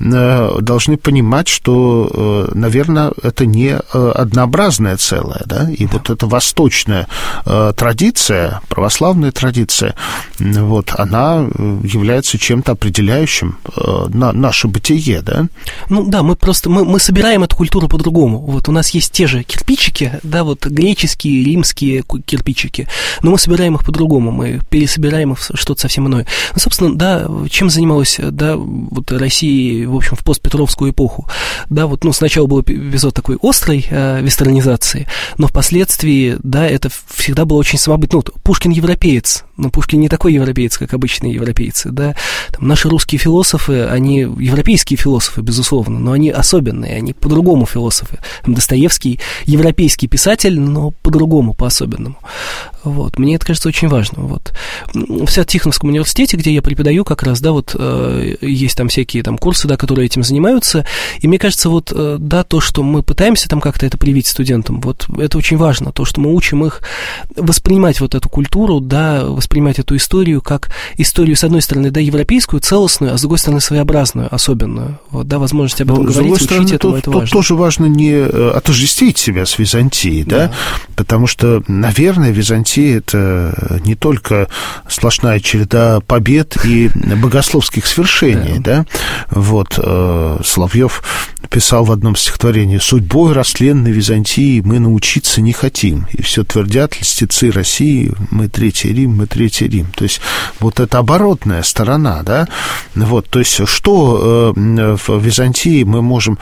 должны понимать, что, наверное, это не однообразное целое, да, и вот эта восточная традиция, православная традиция, вот, она является чем-то определяющим наше бытие, да? Ну, да, мы просто, мы собираем эту культуру по-другому. Вот у нас есть те же кирпичики, да, вот греческие, римские кирпичики, но мы собираем их по-другому, мы пересобираем их в что-то совсем иное. Ну, собственно, да, чем занималась, да, вот Россия, в общем, в постпетровскую эпоху, да, вот, ну, сначала был эпизод такой острой вестернизации, но впоследствии, да, это всегда было очень самобытно. Ну, Пушкин европеец, но Пушкин не такой европеец, как обычные европейцы, да, там, наши русские философы, они европейские философы, безусловно, но они особенные, они по-другому философы. Достоевский европейский писатель, но по-другому, по-особенному. Вот, мне это кажется очень важным. Вот. В Свято-Тихоновском университете, где я преподаю как раз, да, вот есть там всякие там курсы, да, которые этим занимаются, и мне кажется, вот, да, то, что мы пытаемся там как-то это привить студентам, вот, это очень важно, то, что мы учим их воспринимать вот эту культуру, да, воспринимать эту историю как историю, с одной стороны, да, европейскую, целостную, а с другой стороны, своеобразную, особенную. Вот, да, возможность об этом говорить, учить этому, это важно. Тут тоже важно не отождествить себя с Византией, да, потому что, наверное, Византия — это не только сплошная череда побед и богословских свершений, да. Вот, Соловьев писал в одном стихотворении: «Судьбой растленной Византии мы научиться не хотим, и все твердят льстецы России, мы Третий Рим, мы Третий Рим». То есть вот это оборотная сторона, да. Вот, то есть что в Византии мы можем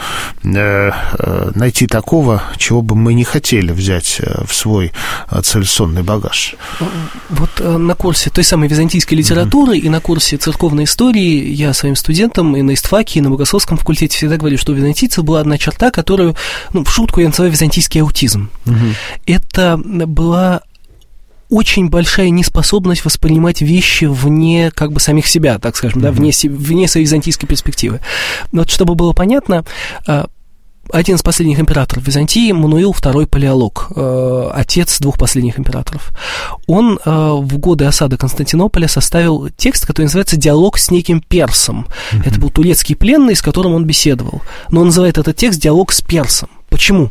найти такого, чего бы мы не хотели взять в свой цивилизационный багаж? Вот на курсе той самой византийской литературы и на курсе церковной истории я своим студентам и на истфаке, и на богословском факультете всегда говорю, что у византийцев была одна черта, которую, ну, в шутку я называю византийский аутизм. Это была очень большая неспособность воспринимать вещи вне, как бы, самих себя, так скажем, да, вне своей византийской перспективы. Вот чтобы было понятно, один из последних императоров Византии, Мануил II Палеолог, отец двух последних императоров, он в годы осады Константинополя составил текст, который называется «Диалог с неким персом». Это был турецкий пленный, с которым он беседовал. Но он называет этот текст «Диалог с персом». Почему?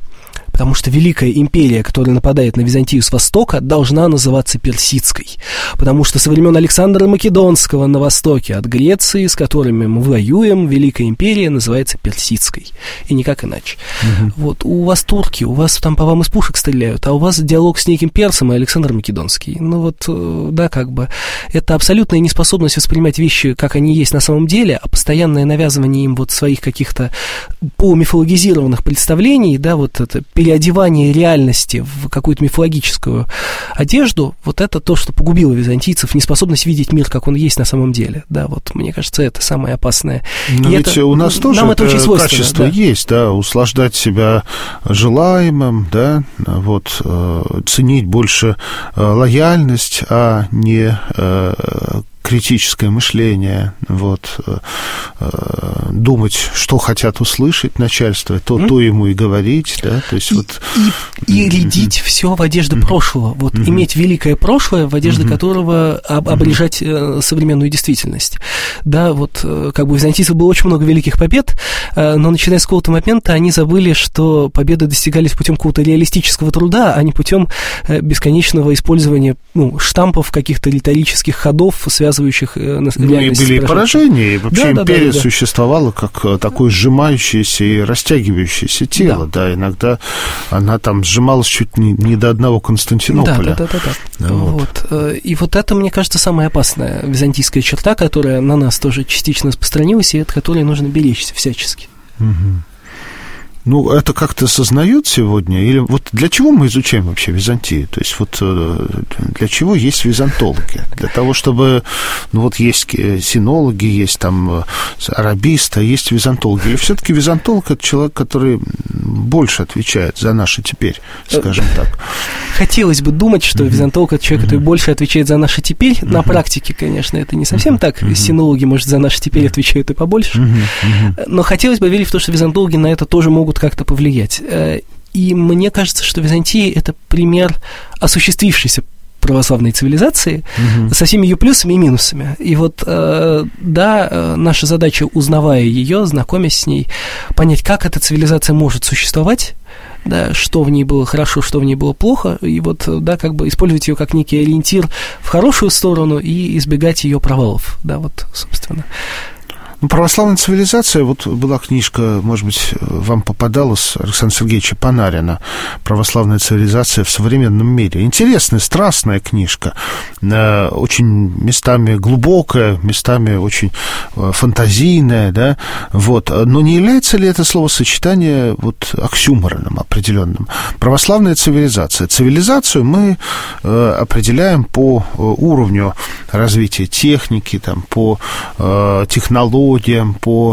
Потому что Великая империя, которая нападает на Византию с востока, должна называться Персидской. Потому что со времен Александра Македонского на востоке от Греции, с которыми мы воюем, Великая империя называется Персидской. И никак иначе. Вот у вас турки, у вас там по вам из пушек стреляют, а у вас диалог с неким персом и Александр Македонский. Ну вот, да, как бы, это абсолютная неспособность воспринимать вещи, как они есть на самом деле, а постоянное навязывание им вот своих каких-то полумифологизированных представлений, да, вот это переодевание реальности в какую-то мифологическую одежду, вот это то, что погубило византийцев, неспособность видеть мир, как он есть на самом деле, да, вот, мне кажется, это самое опасное. Но ведь у нас тоже это качество есть, да, услаждать себя желаемым, да, вот, ценить больше лояльность, а не критическое мышление, вот, думать, что хотят услышать начальство, то ему и говорить, да, то есть вот... И рядить все в одежду прошлого, вот, иметь великое прошлое, в одежду которого обрежать современную действительность, да, вот, как бы у византийцев было очень много великих побед, но начиная с какого-то момента они забыли, что победы достигались путем какого-то реалистического труда, а не путем бесконечного использования, ну, штампов, каких-то риторических ходов, связывающих реальность. Ну, и были и поражения, и вообще империя существовала как такое сжимающееся и растягивающееся тело, да, иногда она там сжималась чуть не до одного Константинополя. Да. Вот. И вот это, мне кажется, самая опасная византийская черта, которая на нас тоже частично распространилась, и от которой нужно беречься всячески. Ну, это как-то сознают сегодня? Или вот для чего мы изучаем вообще Византию? То есть вот для чего есть византологи? Для того, чтобы... Ну, вот есть синологи, есть там арабисты, есть византологи. Или все-таки византолог – это человек, который больше отвечает за наше теперь, скажем так? Хотелось бы думать, что византолог – это человек, который больше отвечает за наше теперь. На практике, конечно, это не совсем так. Синологи, может, за наше теперь отвечают и побольше. Но хотелось бы верить в то, что византологи на это тоже могут как-то повлиять. И мне кажется, что Византия – это пример осуществившейся православной цивилизации со всеми ее плюсами и минусами. И вот, да, наша задача, узнавая ее, знакомясь с ней, понять, как эта цивилизация может существовать, да, что в ней было хорошо, что в ней было плохо, и вот, да, как бы использовать ее как некий ориентир в хорошую сторону и избегать ее провалов, да, вот, собственно. Ну, православная цивилизация, вот была книжка, может быть, вам попадалась, Александра Сергеевича Панарина «Православная цивилизация в современном мире». Интересная, страстная книжка, очень местами глубокая, местами очень фантазийная, да, вот. Но не является ли это словосочетание вот оксюмороном определенным? Православная цивилизация. Цивилизацию мы определяем по уровню развития техники, там, по технологиям, по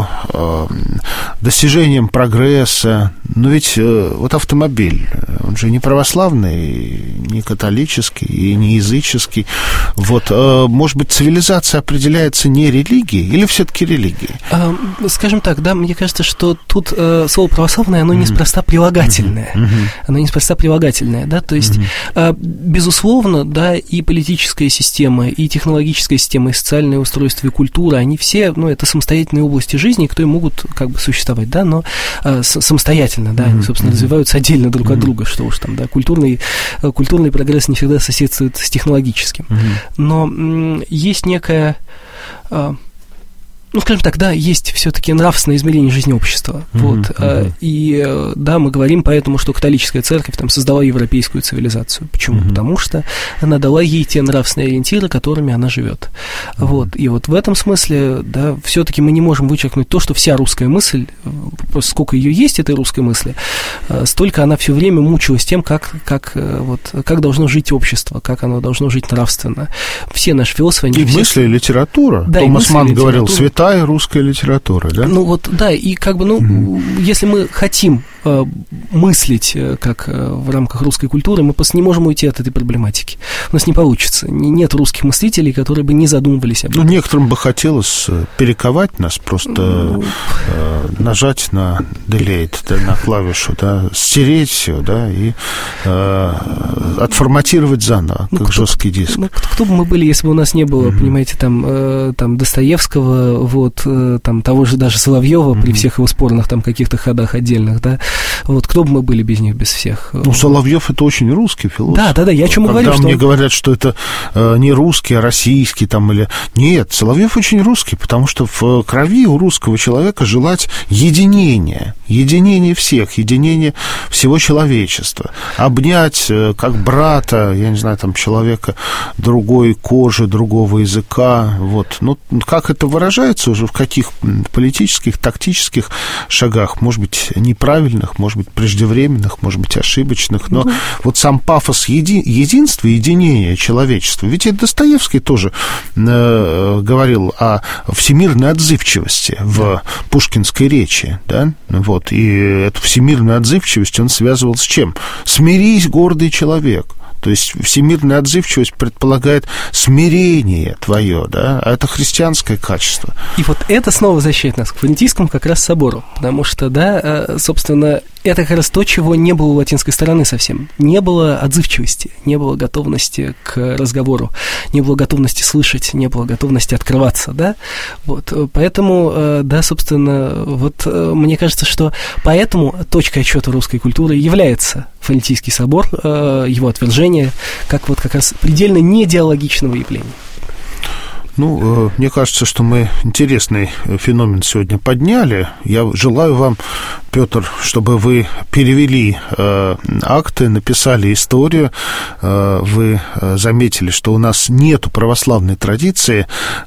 достижениям прогресса. Но ведь вот автомобиль, он же не православный, не католический и не языческий. Вот, может быть, цивилизация определяется не религией или все-таки религией? Скажем так, да, мне кажется, что тут слово православное, оно неспроста прилагательное. Оно неспроста прилагательное, да, то есть, безусловно, да, и политическая система, и технологическая система, и социальное устройство, и культура, они все, ну, это самостоятельные области жизни, которые могут как бы существовать, да, но самостоятельно, да, они, собственно, развиваются отдельно друг от друга, что уж там, да, культурный прогресс не всегда соседствует с технологическим. Но есть некая... Ну, скажем так, да, есть все-таки нравственное измерение жизни общества. Вот. И да, мы говорим поэтому, что католическая церковь там создала европейскую цивилизацию. Почему? Потому что она дала ей те нравственные ориентиры, которыми она живет. Вот. И вот в этом смысле, да, все-таки мы не можем вычеркнуть то, что вся русская мысль, просто сколько ее есть, этой русской мысли, столько она все время мучилась тем, как должно жить общество, как оно должно жить нравственно. Все наши философы... И мысли, и литература. Да, Томас Манн говорил, святая русская литература, да? Ну вот, да, и как бы, ну, если мы хотим мыслить как в рамках русской культуры, мы просто не можем уйти от этой проблематики. У нас не получится. Нет русских мыслителей, которые бы не задумывались об этом. Ну, некоторым бы хотелось перековать нас, просто нажать на delete, да, на клавишу, да, стереть все, да, и отформатировать заново, как жесткий диск. Ну, кто бы мы были, если бы у нас не было, понимаете, там Достоевского, вот, там того же даже Соловьева при всех его спорных там каких-то ходах отдельных, да, Вот кто бы мы были без них, без всех? Ну, Соловьев — это очень русский философ. Да, я о чем и говорю. Когда мне говорят, что это не русский, а российский там или... Нет, Соловьев очень русский, потому что в крови у русского человека желать единения всех, единения всего человечества. Обнять как брата, я не знаю, там, человека другой кожи, другого языка, вот. Ну, как это выражается уже, в каких политических, тактических шагах, может быть, неправильных, может быть, преждевременных, может быть, ошибочных, но вот сам пафос единства, единения человечества, ведь и Достоевский тоже говорил о всемирной отзывчивости в пушкинской речи, да, вот, и эту всемирную отзывчивость он связывал с чем? «Смирись, гордый человек». То есть всемирная отзывчивость предполагает смирение твое, да, а это христианское качество. И вот это снова возвращает нас к Флорентийскому как раз собору, потому что, да, собственно, это как раз то, чего не было у латинской стороны совсем. Не было отзывчивости, не было готовности к разговору, не было готовности слышать, не было готовности открываться, да. Вот, поэтому, да, собственно, вот мне кажется, что поэтому точкой отсчета русской культуры является Флорентийский собор, его отвержение, как вот как раз предельно недиалогичного явления. Ну, мне кажется, что мы интересный феномен сегодня подняли. Я желаю вам, Петр, чтобы вы перевели акты, написали историю. Вы заметили, что у нас нету православной традиции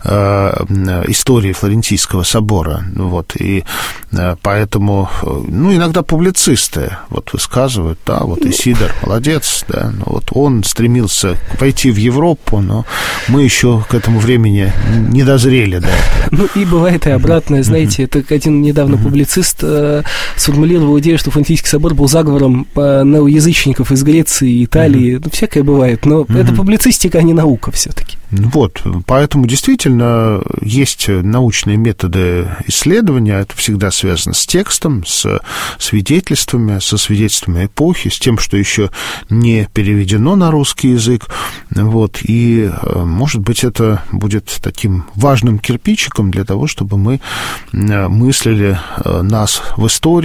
истории Флорентийского собора. Вот, и поэтому, ну, иногда публицисты вот высказывают, да, вот Исидор молодец, да, ну, вот он стремился войти в Европу, но мы еще к этому времени не дозрели до этого. Ну, и бывает и обратное, знаете, это один недавно публицист сформулировал идею, что Флорентийский собор был заговором неоязычников из Греции, Италии, ну, всякое бывает, но это публицистика, а не наука все-таки. Вот, поэтому действительно есть научные методы исследования, это всегда связано с текстом, с свидетельствами, со свидетельствами эпохи, с тем, что еще не переведено на русский язык, вот, и, может быть, это будет таким важным кирпичиком для того, чтобы мы мыслили нас в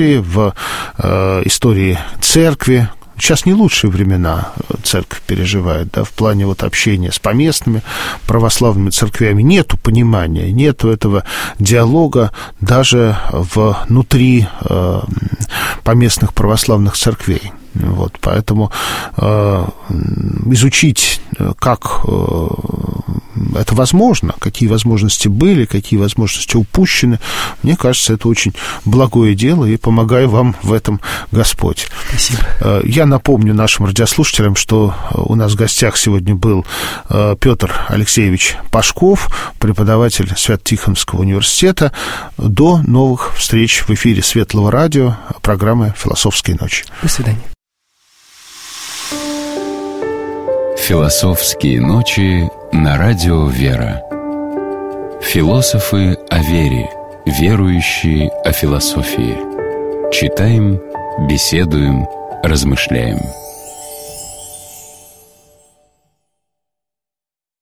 истории церкви. Сейчас не лучшие времена церковь переживает, да, в плане вот общения с поместными православными церквями. Нету понимания, нету этого диалога даже внутри поместных православных церквей. Вот, поэтому изучить, как это возможно, какие возможности были, какие возможности упущены, мне кажется, это очень благое дело, и помогаю вам в этом Господь. Спасибо. Я напомню нашим радиослушателям, что у нас в гостях сегодня был Петр Алексеевич Пашков, преподаватель Свято-Тихоновского университета. До новых встреч в эфире Светлого радио, программы «Философские ночи». До свидания. «Философские ночи» на радио «Вера». Философы о вере, верующие о философии. Читаем, беседуем, размышляем.